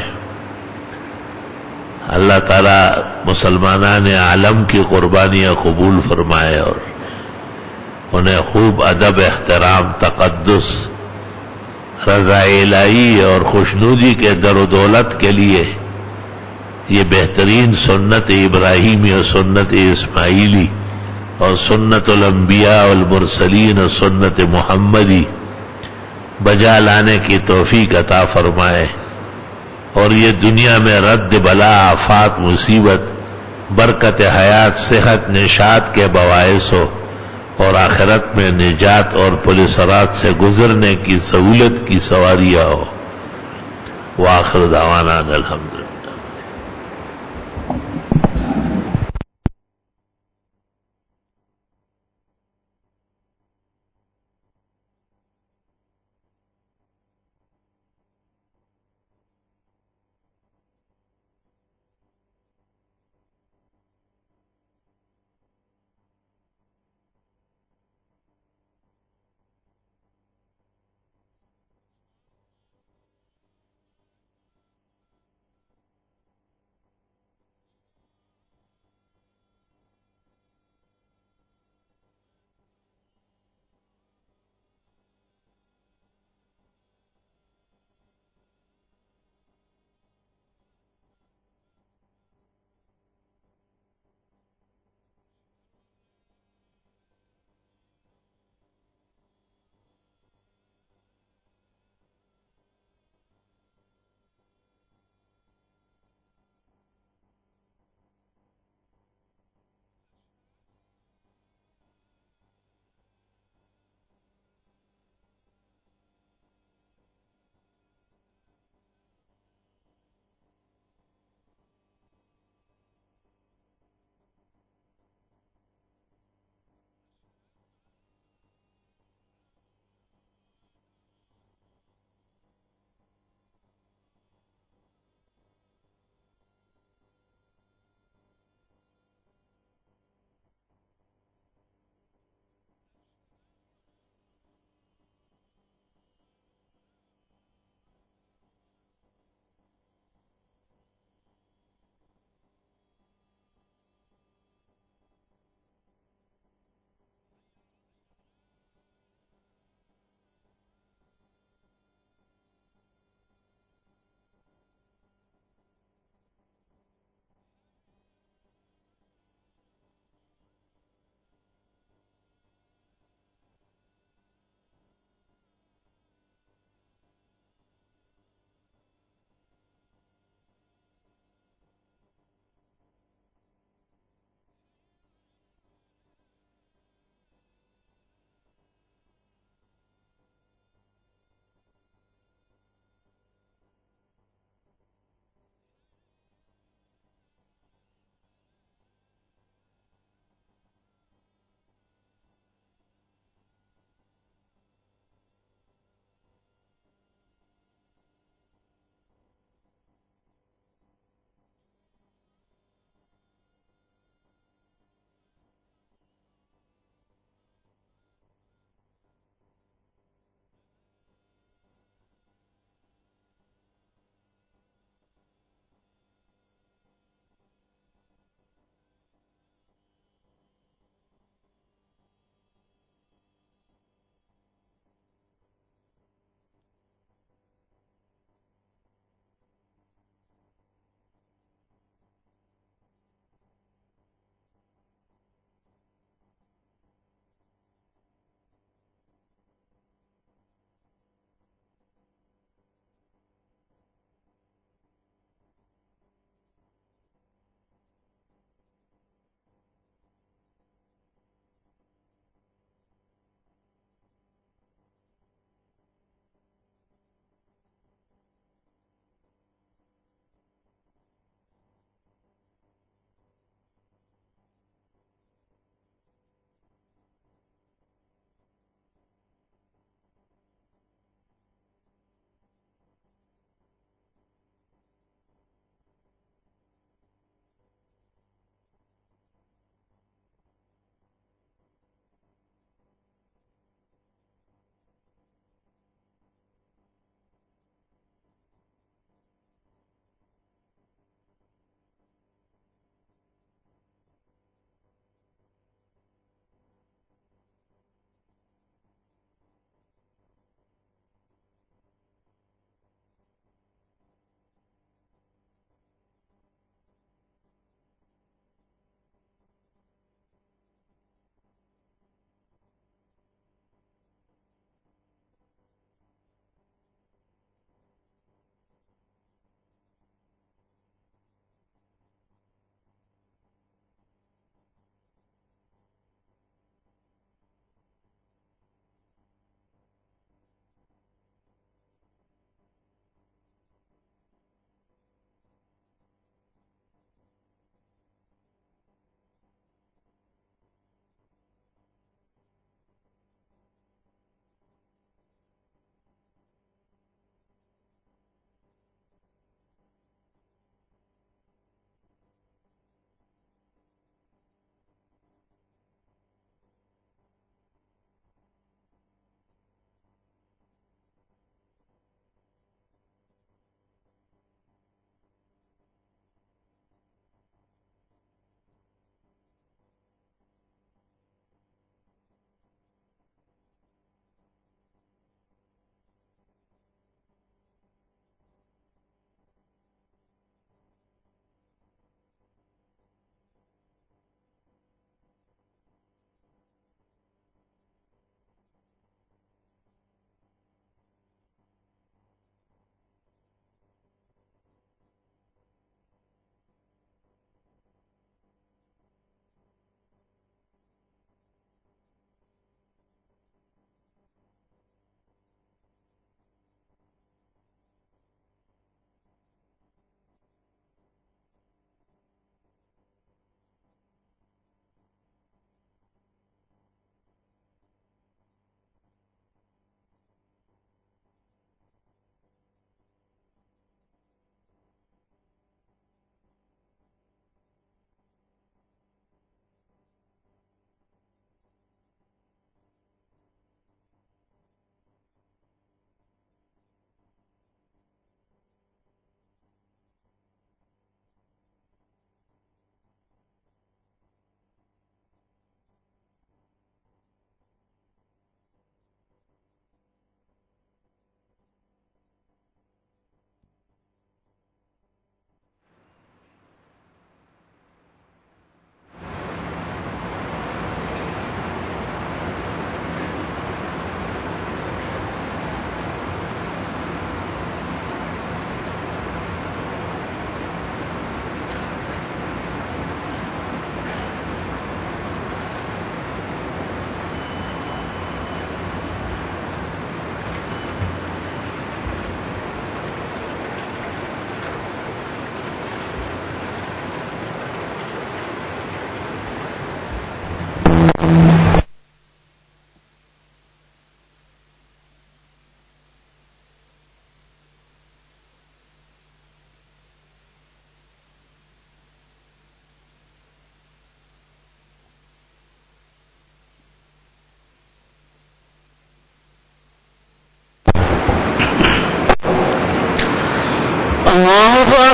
Speaker 1: اللہ تعالی مسلمانان عالم کی قربانیاں قبول فرمائے اور انہیں خوب ادب، احترام، تقدس، رضا الہی اور خوشنودی کے در و دولت کے لیے یہ بہترین سنت ابراہیمی اور سنت اسماعیلی اور سنت الانبیاء والمرسلین اور سنت محمدی بجا لانے کی توفیق عطا فرمائے اور یہ دنیا میں رد بلا، آفات، مصیبت، برکت حیات، صحت، نشاط کے باعث ہو اور آخرت میں نجات اور پل صراط سے گزرنے کی سہولت کی سواریاں ہو. وآخر دعوانا الحمدللہ.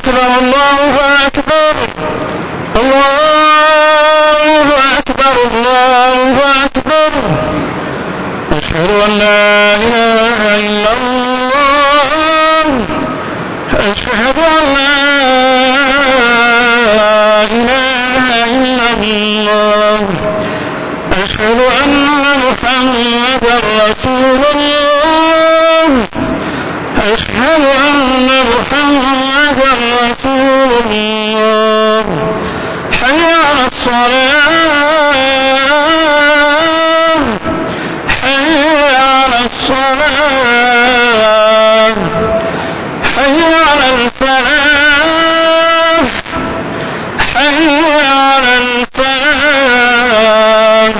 Speaker 1: أكبر الله أكبر الله أكبر الله أكبر أشهد أن لا إله إلا الله أشهد أن لا إله إلا الله أشهد أن محمدا رسول الله أشهد أن محمدا رسول الله حي على الصلاة حي على الصلاة حي على الفلاح حي على الفلاح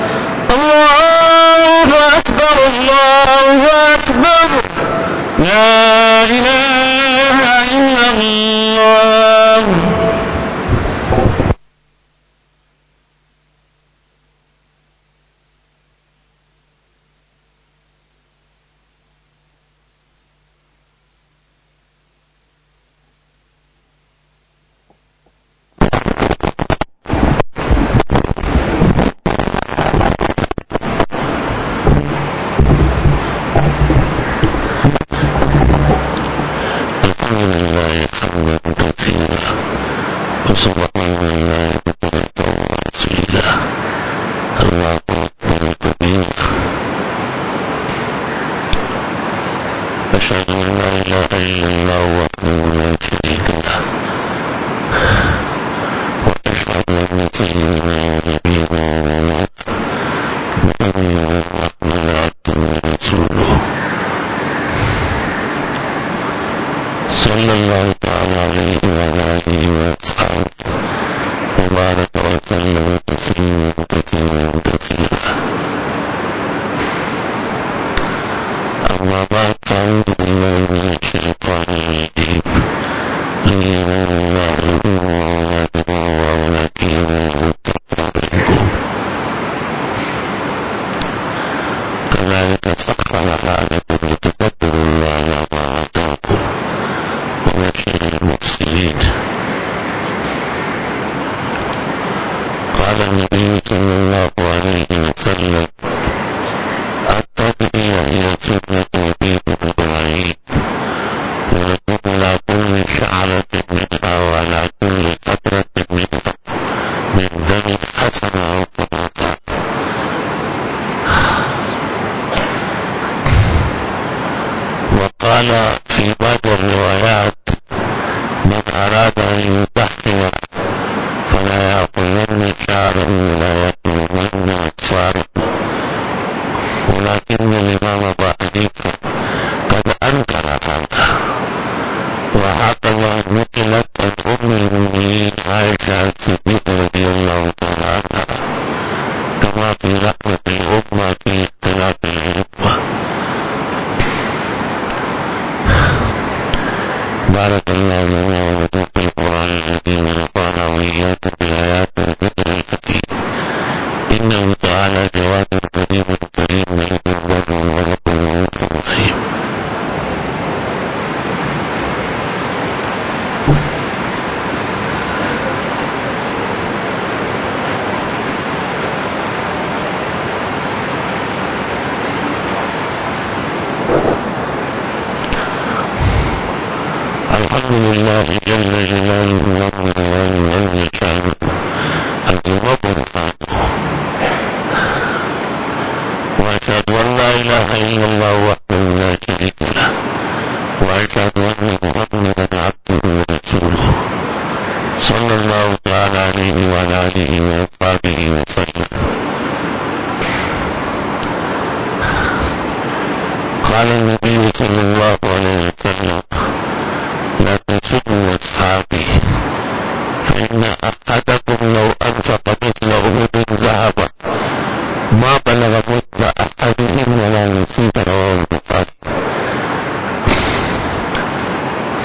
Speaker 1: الله أكبر الله أكبر لا إله إلا الله سبحان الله بكرة وأصيلا الله أكبر كبيرا أشهد أن لا إله إلا الله وحده لا شريك له وأشهد أن سيدنا ونبينا ومولانا محمدا أحمد عبده ورسوله صلى الله تعالى عليه وعلى آله وأصحابه وبارك وسلم تسليما كثيرا كثيرا أما بعد فأعوذ بالله من الشيطان الرجيم لينال الله البر ولكن ينال التقوى منكم كذلك سخر لكم لتكبروا الله على ما آتاكم وبشر المحسنين. قال النبي صلى الله عليه وسلم التضحية هي سنة أبيكم إبراهيم ولكم على كل شعرة منها وعلى كل قطرة منها من دم حسنة أو طماطم. وقال في بعض الروايات من أراد أن يضحي فلا يأكلن شعره ولا يأكلن أطفاره. ولكن الإمام أبو حنيفة قد أنكر هذا وهكذا نقلت عن أم المؤمنين عائشة الصديقة رضي الله تعالى عنها كما في رحمة الأمة في اختلاف الأمة. بارك الله لنا ولكم في القرآن العظيم ونفعنا وإياكم بالآيات والذكر الحكيم إنه تعالى جواد كريم كريم ملك بر ولكم رؤوف رحيم. الحمد لله جل جلاله ربنا وجل شانه عظيم برهانه وأشهد أن لا إله إلا الله وحده لا شريك له وأشهد أن محمدا عبده ورسوله صلى الله تعالى عليه وعلى آله وأصحابه وسلم. قال النبي صلى الله عليه وسلم لا تسبوا أصحابي فإن أحدكم لو أنفق مثل أحد ذهبا ما بلغ مد أحدهم ولا نصيب. رواه البخاري.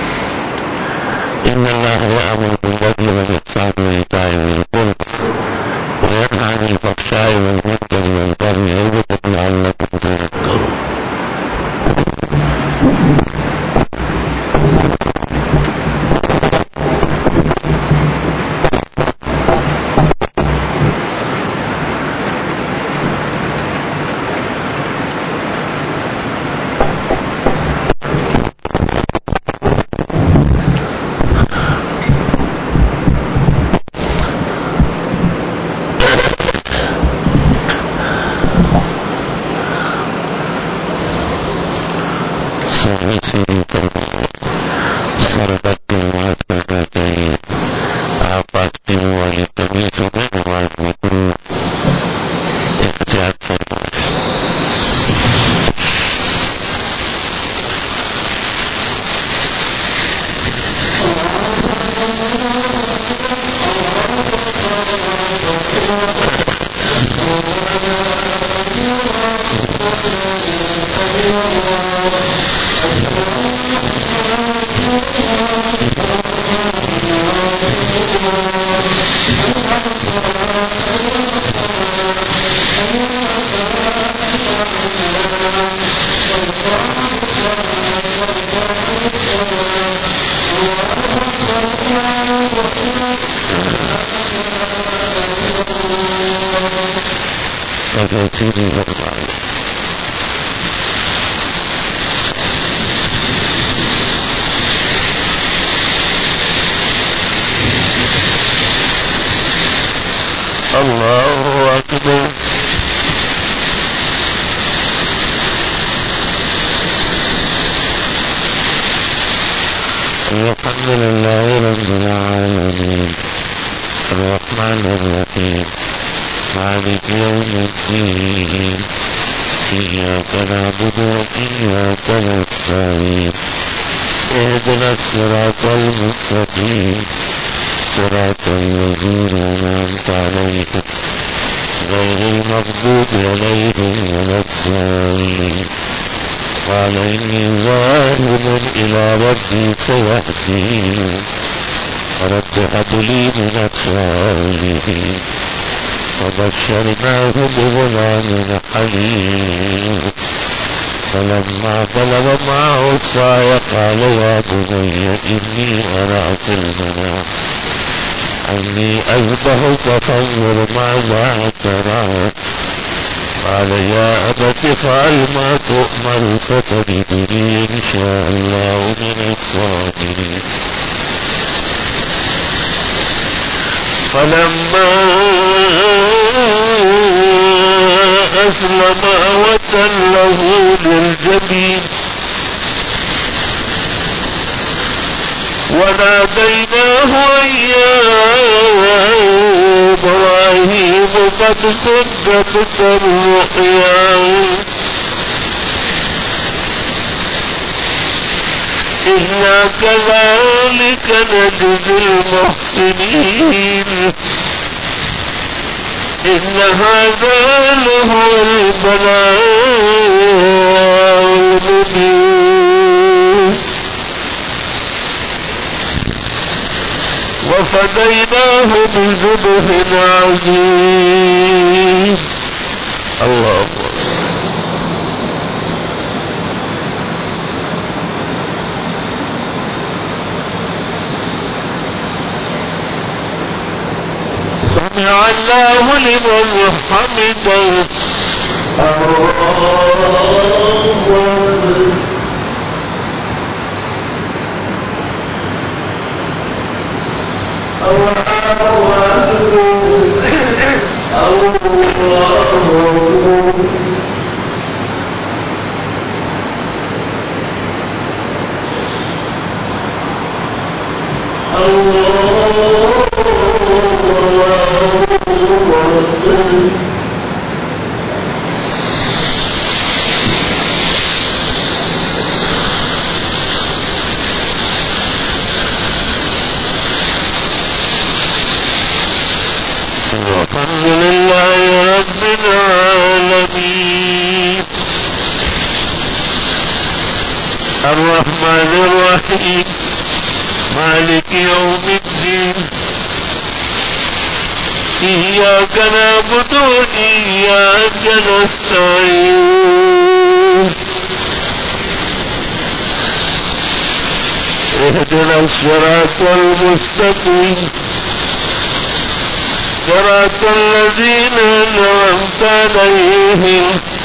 Speaker 1: سيدي الله. الله أكبر. الحمد لله رب العالمين الرحمن الرحيم مالك يوم الدين إياك نعبد وإياك نستعين اهدنا الصراط المستقيم صراط الذين أنعمت عليهم غير المغضوب عليهم ولا الضالين وعليه ذاهب إلى ربي سيهدين رب هب لي من الصالحين وبشرناه بغلام حليم فلما بلغ معه السعي قال يا بني إني أرى في المنام أني أذبحك فانظر ماذا ترى قال يا أبت افعل ما تؤمر فتجدني إن شاء الله من الصابرين. فلما أسلما وتله للجبين وناديناه أن يا إبراهيم قد صدقت الرؤيا إنا كذلك نجزي المحسنين إن هذا لهو البلاء المبين وفديناه بذبح عظيم. الله أكبر. سمع الله لمن حمده. الحمد لله رب العالمين الرحمن الرحيم مالك يوم الدين إياك نعبد وإياك نستعين اهدنا الصراط المستقيم صراط الذين أنعمت عليهم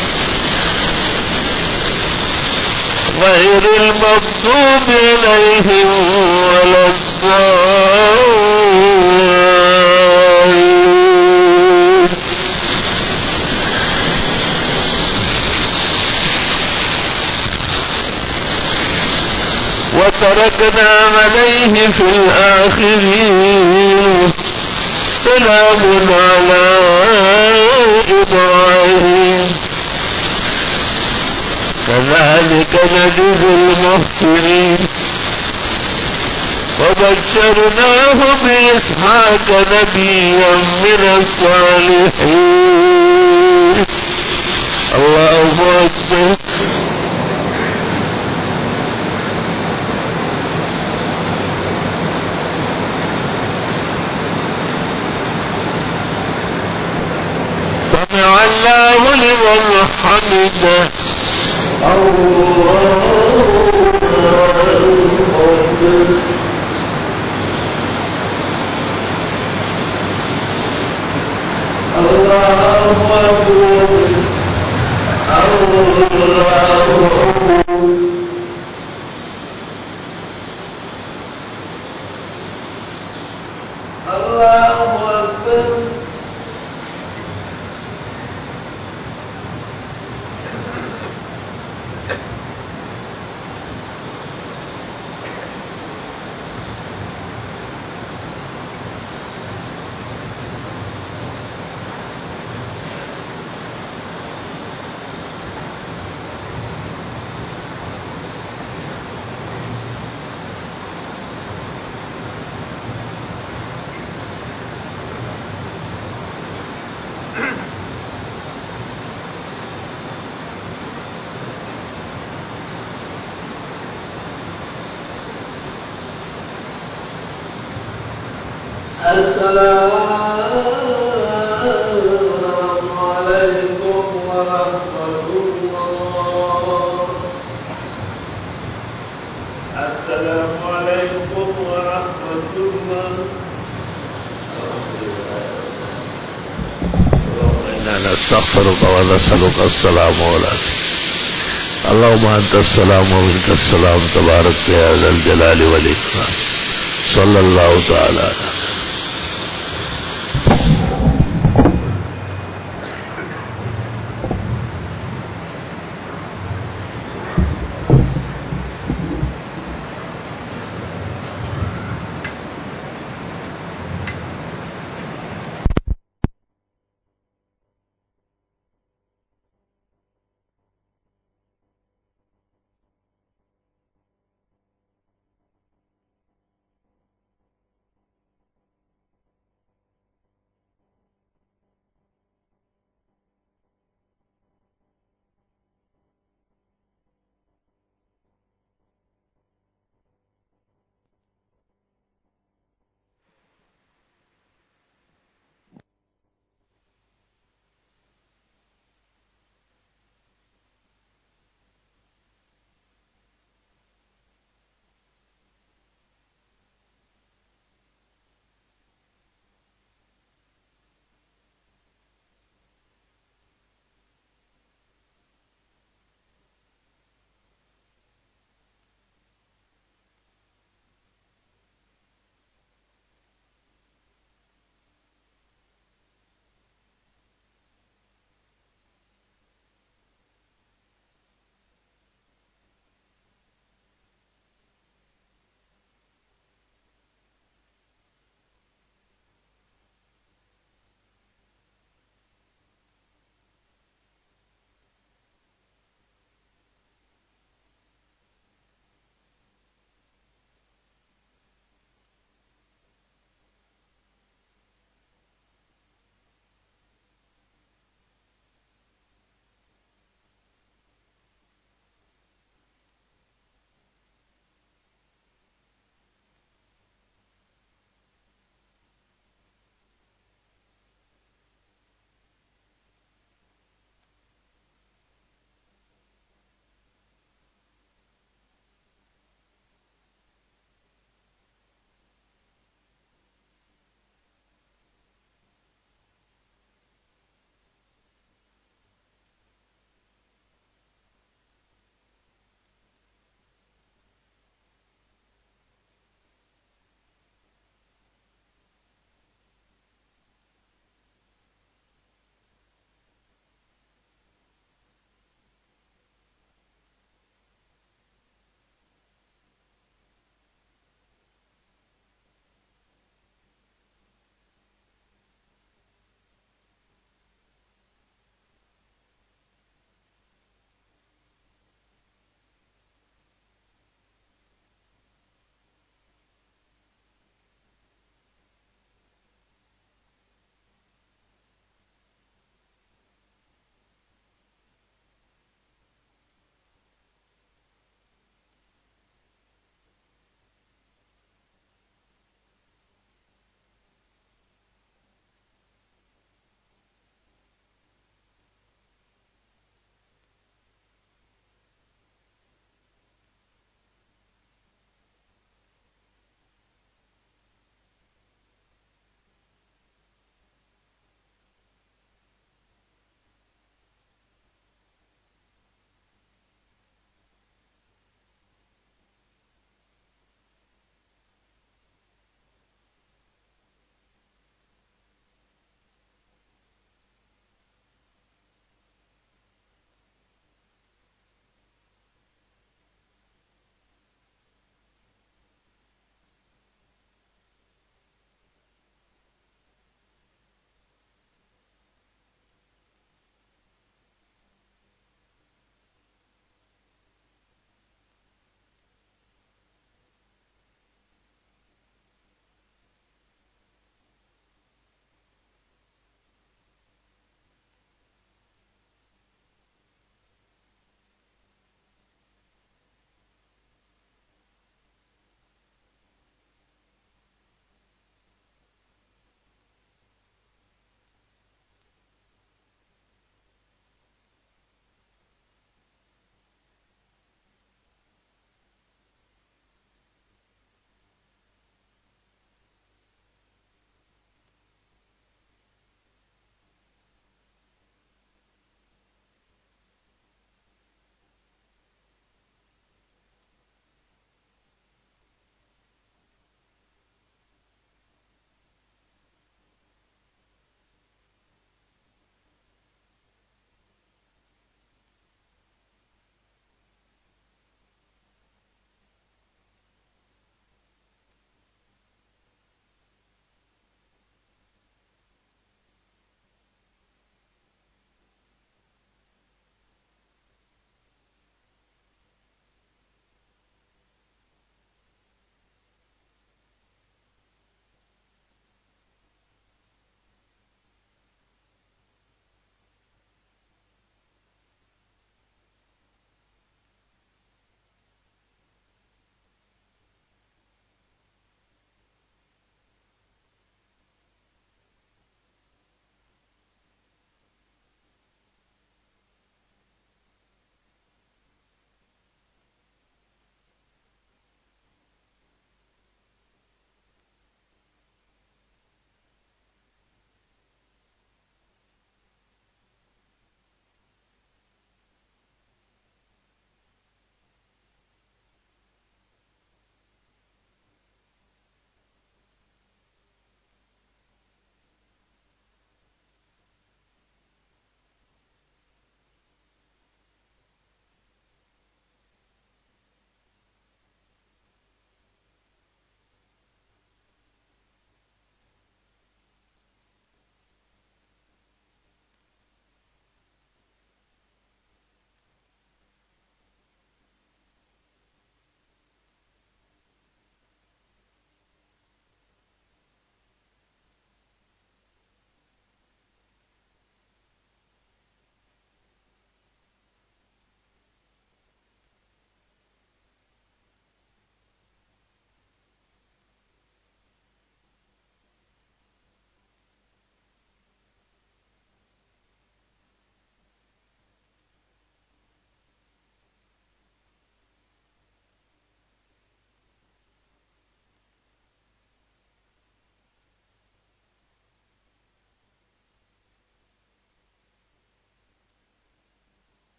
Speaker 1: غير المغضوب عليهم ولا الضالين. وتركنا عليه في الآخرين سلام على إبراهيم كذلك نجزي المحسنين وبشرناه بإسحاق نبيا من الصالحين. الله أكبر. سمع الله لمن حمده. الله أكبر. نستغفرك ونسألك السلام عليك اللهم أنت السلام ومنك السلام تبارك يا ذا الجلال والإكرام صلى الله تعالى عليه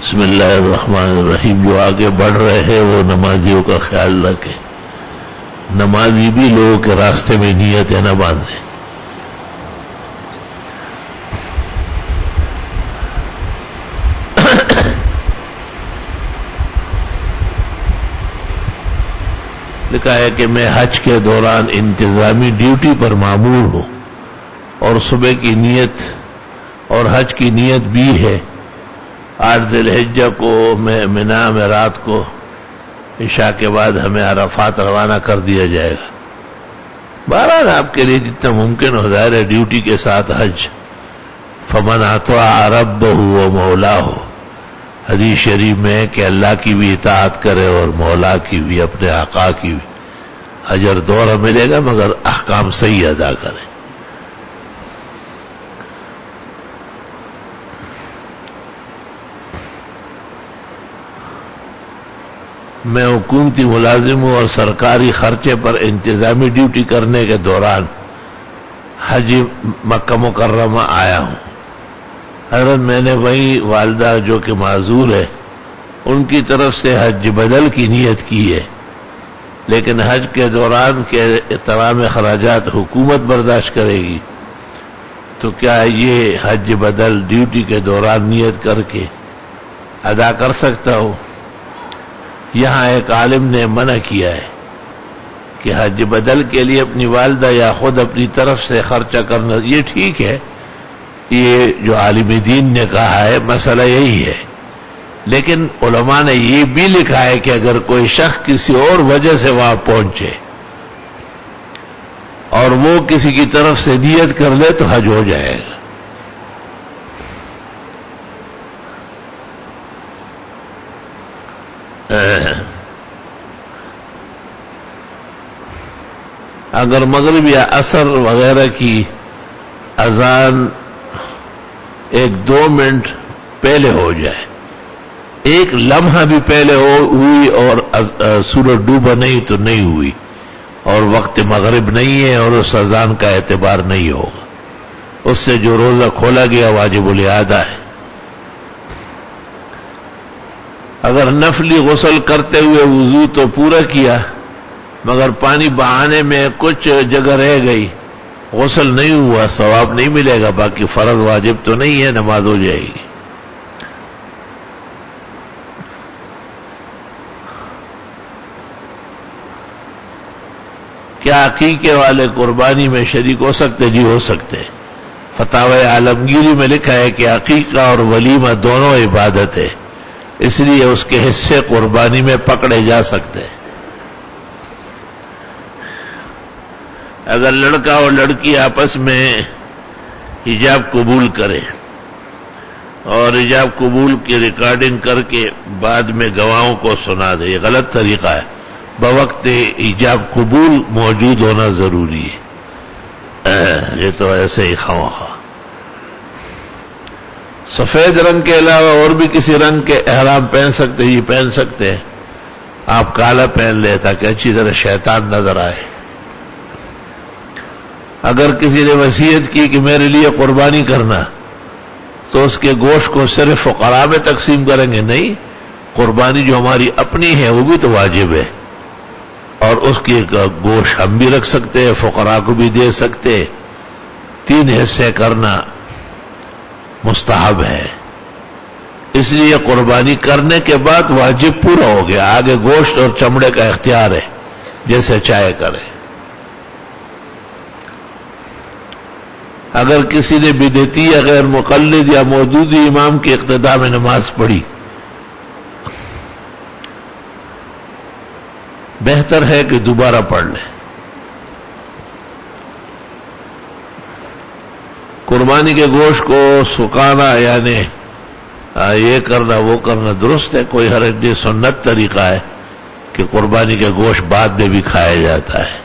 Speaker 1: بسم اللہ الرحمن الرحیم. جو آگے بڑھ رہے ہیں وہ نمازیوں کا خیال رکھیں. نمازی بھی لوگوں کے راستے میں نیتیں نہ باندھیں. لکھا ہے کہ میں حج کے دوران انتظامی ڈیوٹی پر مامور ہوں اور صبح کی نیت اور حج کی نیت بھی ہے. آٹھ ذی الحجہ کو میں منا میں رات کو عشاء کے بعد ہمیں عرفات روانہ کر دیا جائے گا. بہرحال آپ کے لیے جتنا ممکن ہو ظاہر ہے ڈیوٹی کے ساتھ حج. فمن اطاع ربہ ومولاه، حدیث شریف میں ہے کہ اللہ کی بھی اطاعت کرے اور مولا کی بھی، اپنے آقا کی بھی. اجر دوہرا ملے گا مگر احکام صحیح ادا کرے. میں حکومتی ملازم ہوں اور سرکاری خرچے پر انتظامی ڈیوٹی کرنے کے دوران حج مکہ مکرمہ آیا ہوں. حضرت میں نے وہی والدہ جو کہ معذور ہے ان کی طرف سے حج بدل کی نیت کی ہے، لیکن حج کے دوران کے تمام اخراجات حکومت برداشت کرے گی. تو کیا یہ حج بدل ڈیوٹی کے دوران نیت کر کے ادا کر سکتا ہوں؟ یہاں ایک عالم نے منع کیا ہے کہ حج بدل کے لیے اپنی والدہ یا خود اپنی طرف سے خرچہ کرنا. یہ ٹھیک ہے، یہ جو عالم دین نے کہا ہے مسئلہ یہی ہے، لیکن علماء نے یہ بھی لکھا ہے کہ اگر کوئی شخص کسی اور وجہ سے وہاں پہنچے اور وہ کسی کی طرف سے نیت کر لے تو حج ہو جائے گا. اگر مغرب یا عصر وغیرہ کی اذان ایک دو منٹ پہلے ہو جائے، ایک لمحہ بھی پہلے ہو ہوئی اور سورج ڈوبا نہیں تو نہیں ہوئی اور وقت مغرب نہیں ہے اور اس اذان کا اعتبار نہیں ہوگا، اس سے جو روزہ کھولا گیا واجب الاعادہ ہے. اگر نفلی غسل کرتے ہوئے وضو تو پورا کیا مگر پانی بہانے میں کچھ جگہ رہ گئی، غسل نہیں ہوا، ثواب نہیں ملے گا، باقی فرض واجب تو نہیں ہے، نماز ہو جائے گی. کیا عقیقے والے قربانی میں شریک ہو سکتے؟ جی ہو سکتے. فتاوی عالمگیری میں لکھا ہے کہ عقیقہ اور ولیمہ دونوں عبادت ہے، اس لیے اس کے حصے قربانی میں پکڑے جا سکتے ہیں. اگر لڑکا اور لڑکی آپس میں حجاب قبول کرے اور حجاب قبول کی ریکارڈنگ کر کے بعد میں گواہوں کو سنا دے، یہ غلط طریقہ ہے. بوقت حجاب قبول موجود ہونا ضروری ہے، یہ تو ایسے ہی خواہاں. سفید رنگ کے علاوہ اور بھی کسی رنگ کے احرام پہن سکتے؟ یہ پہن سکتے ہیں. آپ کالا پہن لے تاکہ اچھی طرح شیطان نظر آئے. اگر کسی نے وصیت کی کہ میرے لیے قربانی کرنا تو اس کے گوشت کو صرف فقراء میں تقسیم کریں گے؟ نہیں، قربانی جو ہماری اپنی ہے وہ بھی تو واجب ہے اور اس کی گوشت ہم بھی رکھ سکتے ہیں، فقراء کو بھی دے سکتے. تین حصے کرنا مستحب ہے، اس لیے قربانی کرنے کے بعد واجب پورا ہو گیا، آگے گوشت اور چمڑے کا اختیار ہے، جیسے چاہے کرے. اگر کسی نے بدعتی یا غیر مقلد یا مودودی امام کی اقتداء میں نماز پڑھی، بہتر ہے کہ دوبارہ پڑھ لے. قربانی کے گوشت کو سکانا یعنی یہ کرنا وہ کرنا درست ہے، کوئی حرج نہیں، سنت طریقہ ہے کہ قربانی کے گوشت بعد میں بھی کھایا جاتا ہے.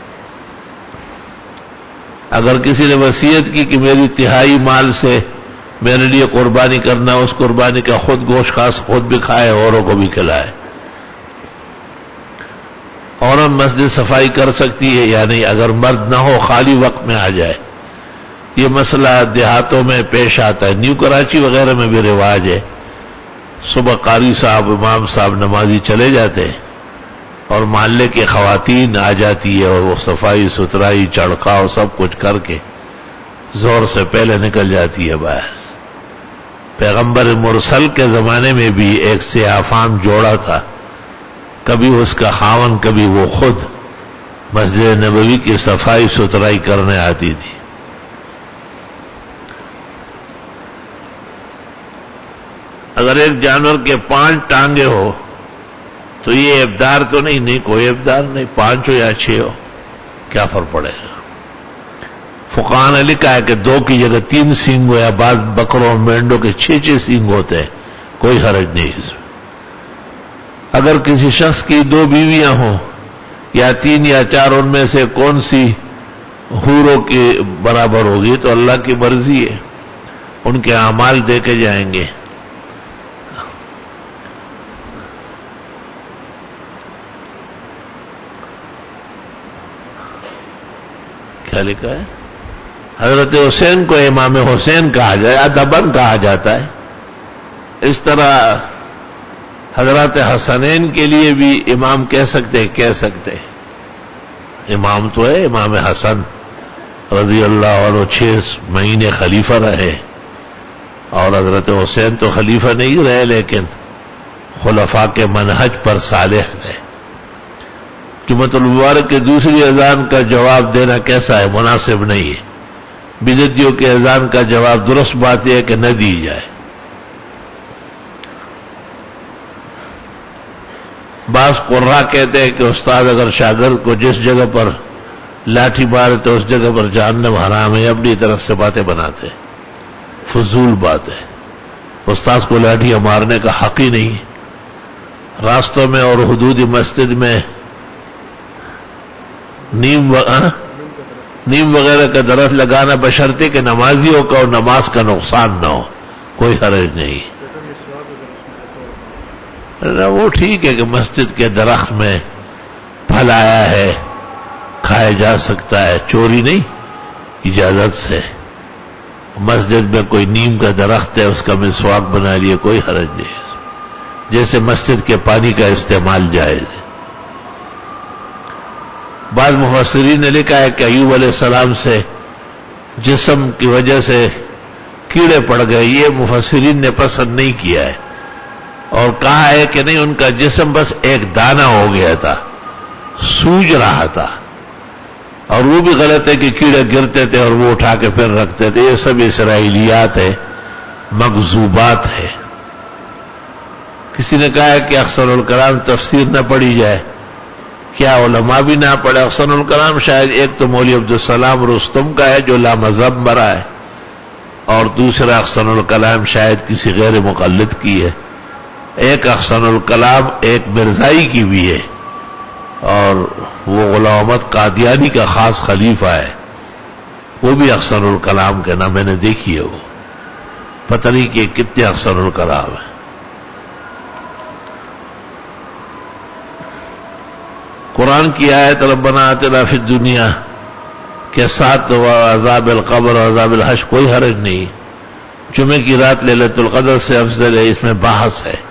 Speaker 1: اگر کسی نے وصیت کی کہ میری تہائی مال سے میرے لیے قربانی کرنا، اس قربانی کا خود گوشت خاص خود بھی کھائے، اوروں کو بھی کھلائے. عورت مسجد صفائی کر سکتی ہے یا نہیں اگر مرد نہ ہو، خالی وقت میں آ جائے؟ یہ مسئلہ دیہاتوں میں پیش آتا ہے، نیو کراچی وغیرہ میں بھی رواج ہے صبح قاری صاحب امام صاحب نمازی چلے جاتے ہیں اور محلے کی خواتین آ جاتی ہے اور وہ صفائی ستھرائی چڑکاؤ سب کچھ کر کے زور سے پہلے نکل جاتی ہے باہر. پیغمبر مرسل کے زمانے میں بھی ایک سیاہ فام جوڑا تھا، کبھی اس کا خاون کبھی وہ خود مسجد نبوی کی صفائی ستھرائی کرنے آتی تھی. اگر ایک جانور کے پانچ ٹانگیں ہو تو یہ ابدار تو نہیں، نہیں کوئی ابدار نہیں، پانچ ہو یا چھ ہو کیا فرق پڑے گا. فقہاء نے لکھا ہے کہ دو کی جگہ تین سینگ ہو یا بعض بکروں اور مینڈوں کے چھ چھ سینگ ہوتے ہیں، کوئی حرج نہیں اس میں. اگر کسی شخص کی دو بیویاں ہوں یا تین یا چار، ان میں سے کون سی حوروں کے برابر ہوگی تو اللہ کی مرضی ہے، ان کے اعمال دیکھے جائیں گے. کیا لکھا ہے؟ حضرت حسین کو امام حسین کہا جائے، ادبن کہا جاتا ہے. اس طرح حضرت حسنین کے لیے بھی امام کہہ سکتے کہہ سکتے امام تو ہے امام حسن رضی اللہ عنہ، چھ مہینے خلیفہ رہے، اور حضرت حسین تو خلیفہ نہیں رہے لیکن خلفاء کے منہج پر صالح تھے. جمعۃ المبارک کے دوسری اذان کا جواب دینا کیسا ہے؟ مناسب نہیں ہے. بدعتیوں کے اذان کا جواب درست بات یہ ہے کہ نہ دی جائے. بعض قراء کہتے ہیں کہ استاد اگر شاگرد کو جس جگہ پر لاٹھی مارے تو اس جگہ پر جہنم حرام ہے، اپنی طرف سے باتیں بناتے ہیں، فضول بات ہے. استاد کو لاٹھیاں مارنے کا حق ہی نہیں. راستوں میں اور حدود مسجد میں نیم و... نیم وغیرہ کا درخت لگانا بشرطے کہ نمازیوں کا اور نماز کا نقصان نہ ہو، کوئی حرج نہیں. وہ ٹھیک ہے کہ مسجد کے درخت میں پھل آیا ہے کھایا جا سکتا ہے، چوری نہیں، اجازت سے. مسجد میں کوئی نیم کا درخت ہے اس کا مسواک بنا لیے، کوئی حرج نہیں. جیسے مسجد کے پانی کا استعمال جائز ہے. بعض مفسرین نے لکھا ہے کہ ایوب علیہ السلام سے جسم کی وجہ سے کیڑے پڑ گئے، یہ مفسرین نے پسند نہیں کیا ہے اور کہا ہے کہ نہیں، ان کا جسم بس ایک دانہ ہو گیا تھا، سوج رہا تھا. اور وہ بھی غلط ہے کہ کیڑے گرتے تھے اور وہ اٹھا کے پھر رکھتے تھے. یہ سب اسرائیلیات ہے، مکذوبات ہے. کسی نے کہا ہے کہ احسن الکلام تفسیر نہ پڑھی جائے. کیا علماء بھی نہ پڑھے احسن الکلام؟ شاید ایک تو مولوی عبدالسلام رستم کا ہے جو لامذہب مرا ہے، اور دوسرا احسن الکلام شاید کسی غیر مقلد کی ہے. ایک احسن الکلام ایک مرزائی کی بھی ہے، اور وہ غلام احمد قادیانی کا خاص خلیفہ ہے، وہ بھی احسن الکلام کے نام میں نے دیکھی ہے. وہ پتہ نہیں کہ کتنے احسن الکلام ہیں. قرآن کی آیت ربنا آتنا فی الدنیا کے ساتھ عذاب القبر اور عذاب الحشر کوئی حرج نہیں. جمعے کی رات لیلۃ القدر سے افضل ہے، اس میں بحث ہے.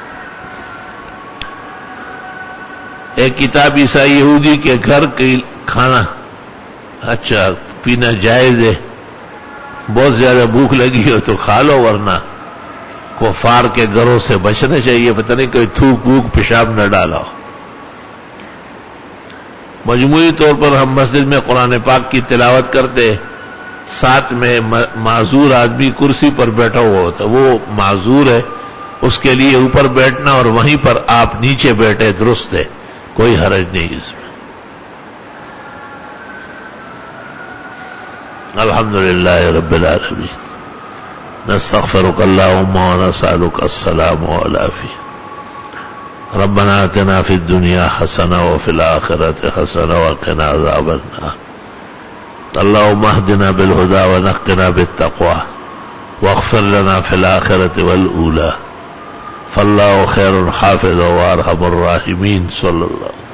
Speaker 1: ایک کتاب عیسائی یہودی کے گھر کی کھانا اچھا پینا جائز ہے. بہت زیادہ بھوک لگی ہو تو کھا لو، ورنہ کفار کے گھروں سے بچنا چاہیے. پتہ نہیں کوئی تھوک بھوک پیشاب نہ ڈالا ہو. مجموعی طور پر ہم مسجد میں قرآن پاک کی تلاوت کرتے، ساتھ میں معذور آدمی کرسی پر بیٹھا ہوا ہوتا، وہ معذور ہے، اس کے لیے اوپر بیٹھنا اور وہیں پر آپ نیچے بیٹھے درست ہے، کوئی حرج نہیں اس میں. الحمدللہ رب العالمین. نستغفرک اللہم ونسألک السلام والعافیہ. ربنا آتنا فی الدنیا حسنہ وفی الآخرۃ حسنہ وقنا عذاب النار. اللہم اہدنا بالہدی ونقنا بالتقوی واغفر لنا فی الآخرۃ والأولی. فاللہ خیر حافظ وارحم الراحمین. صلی اللہ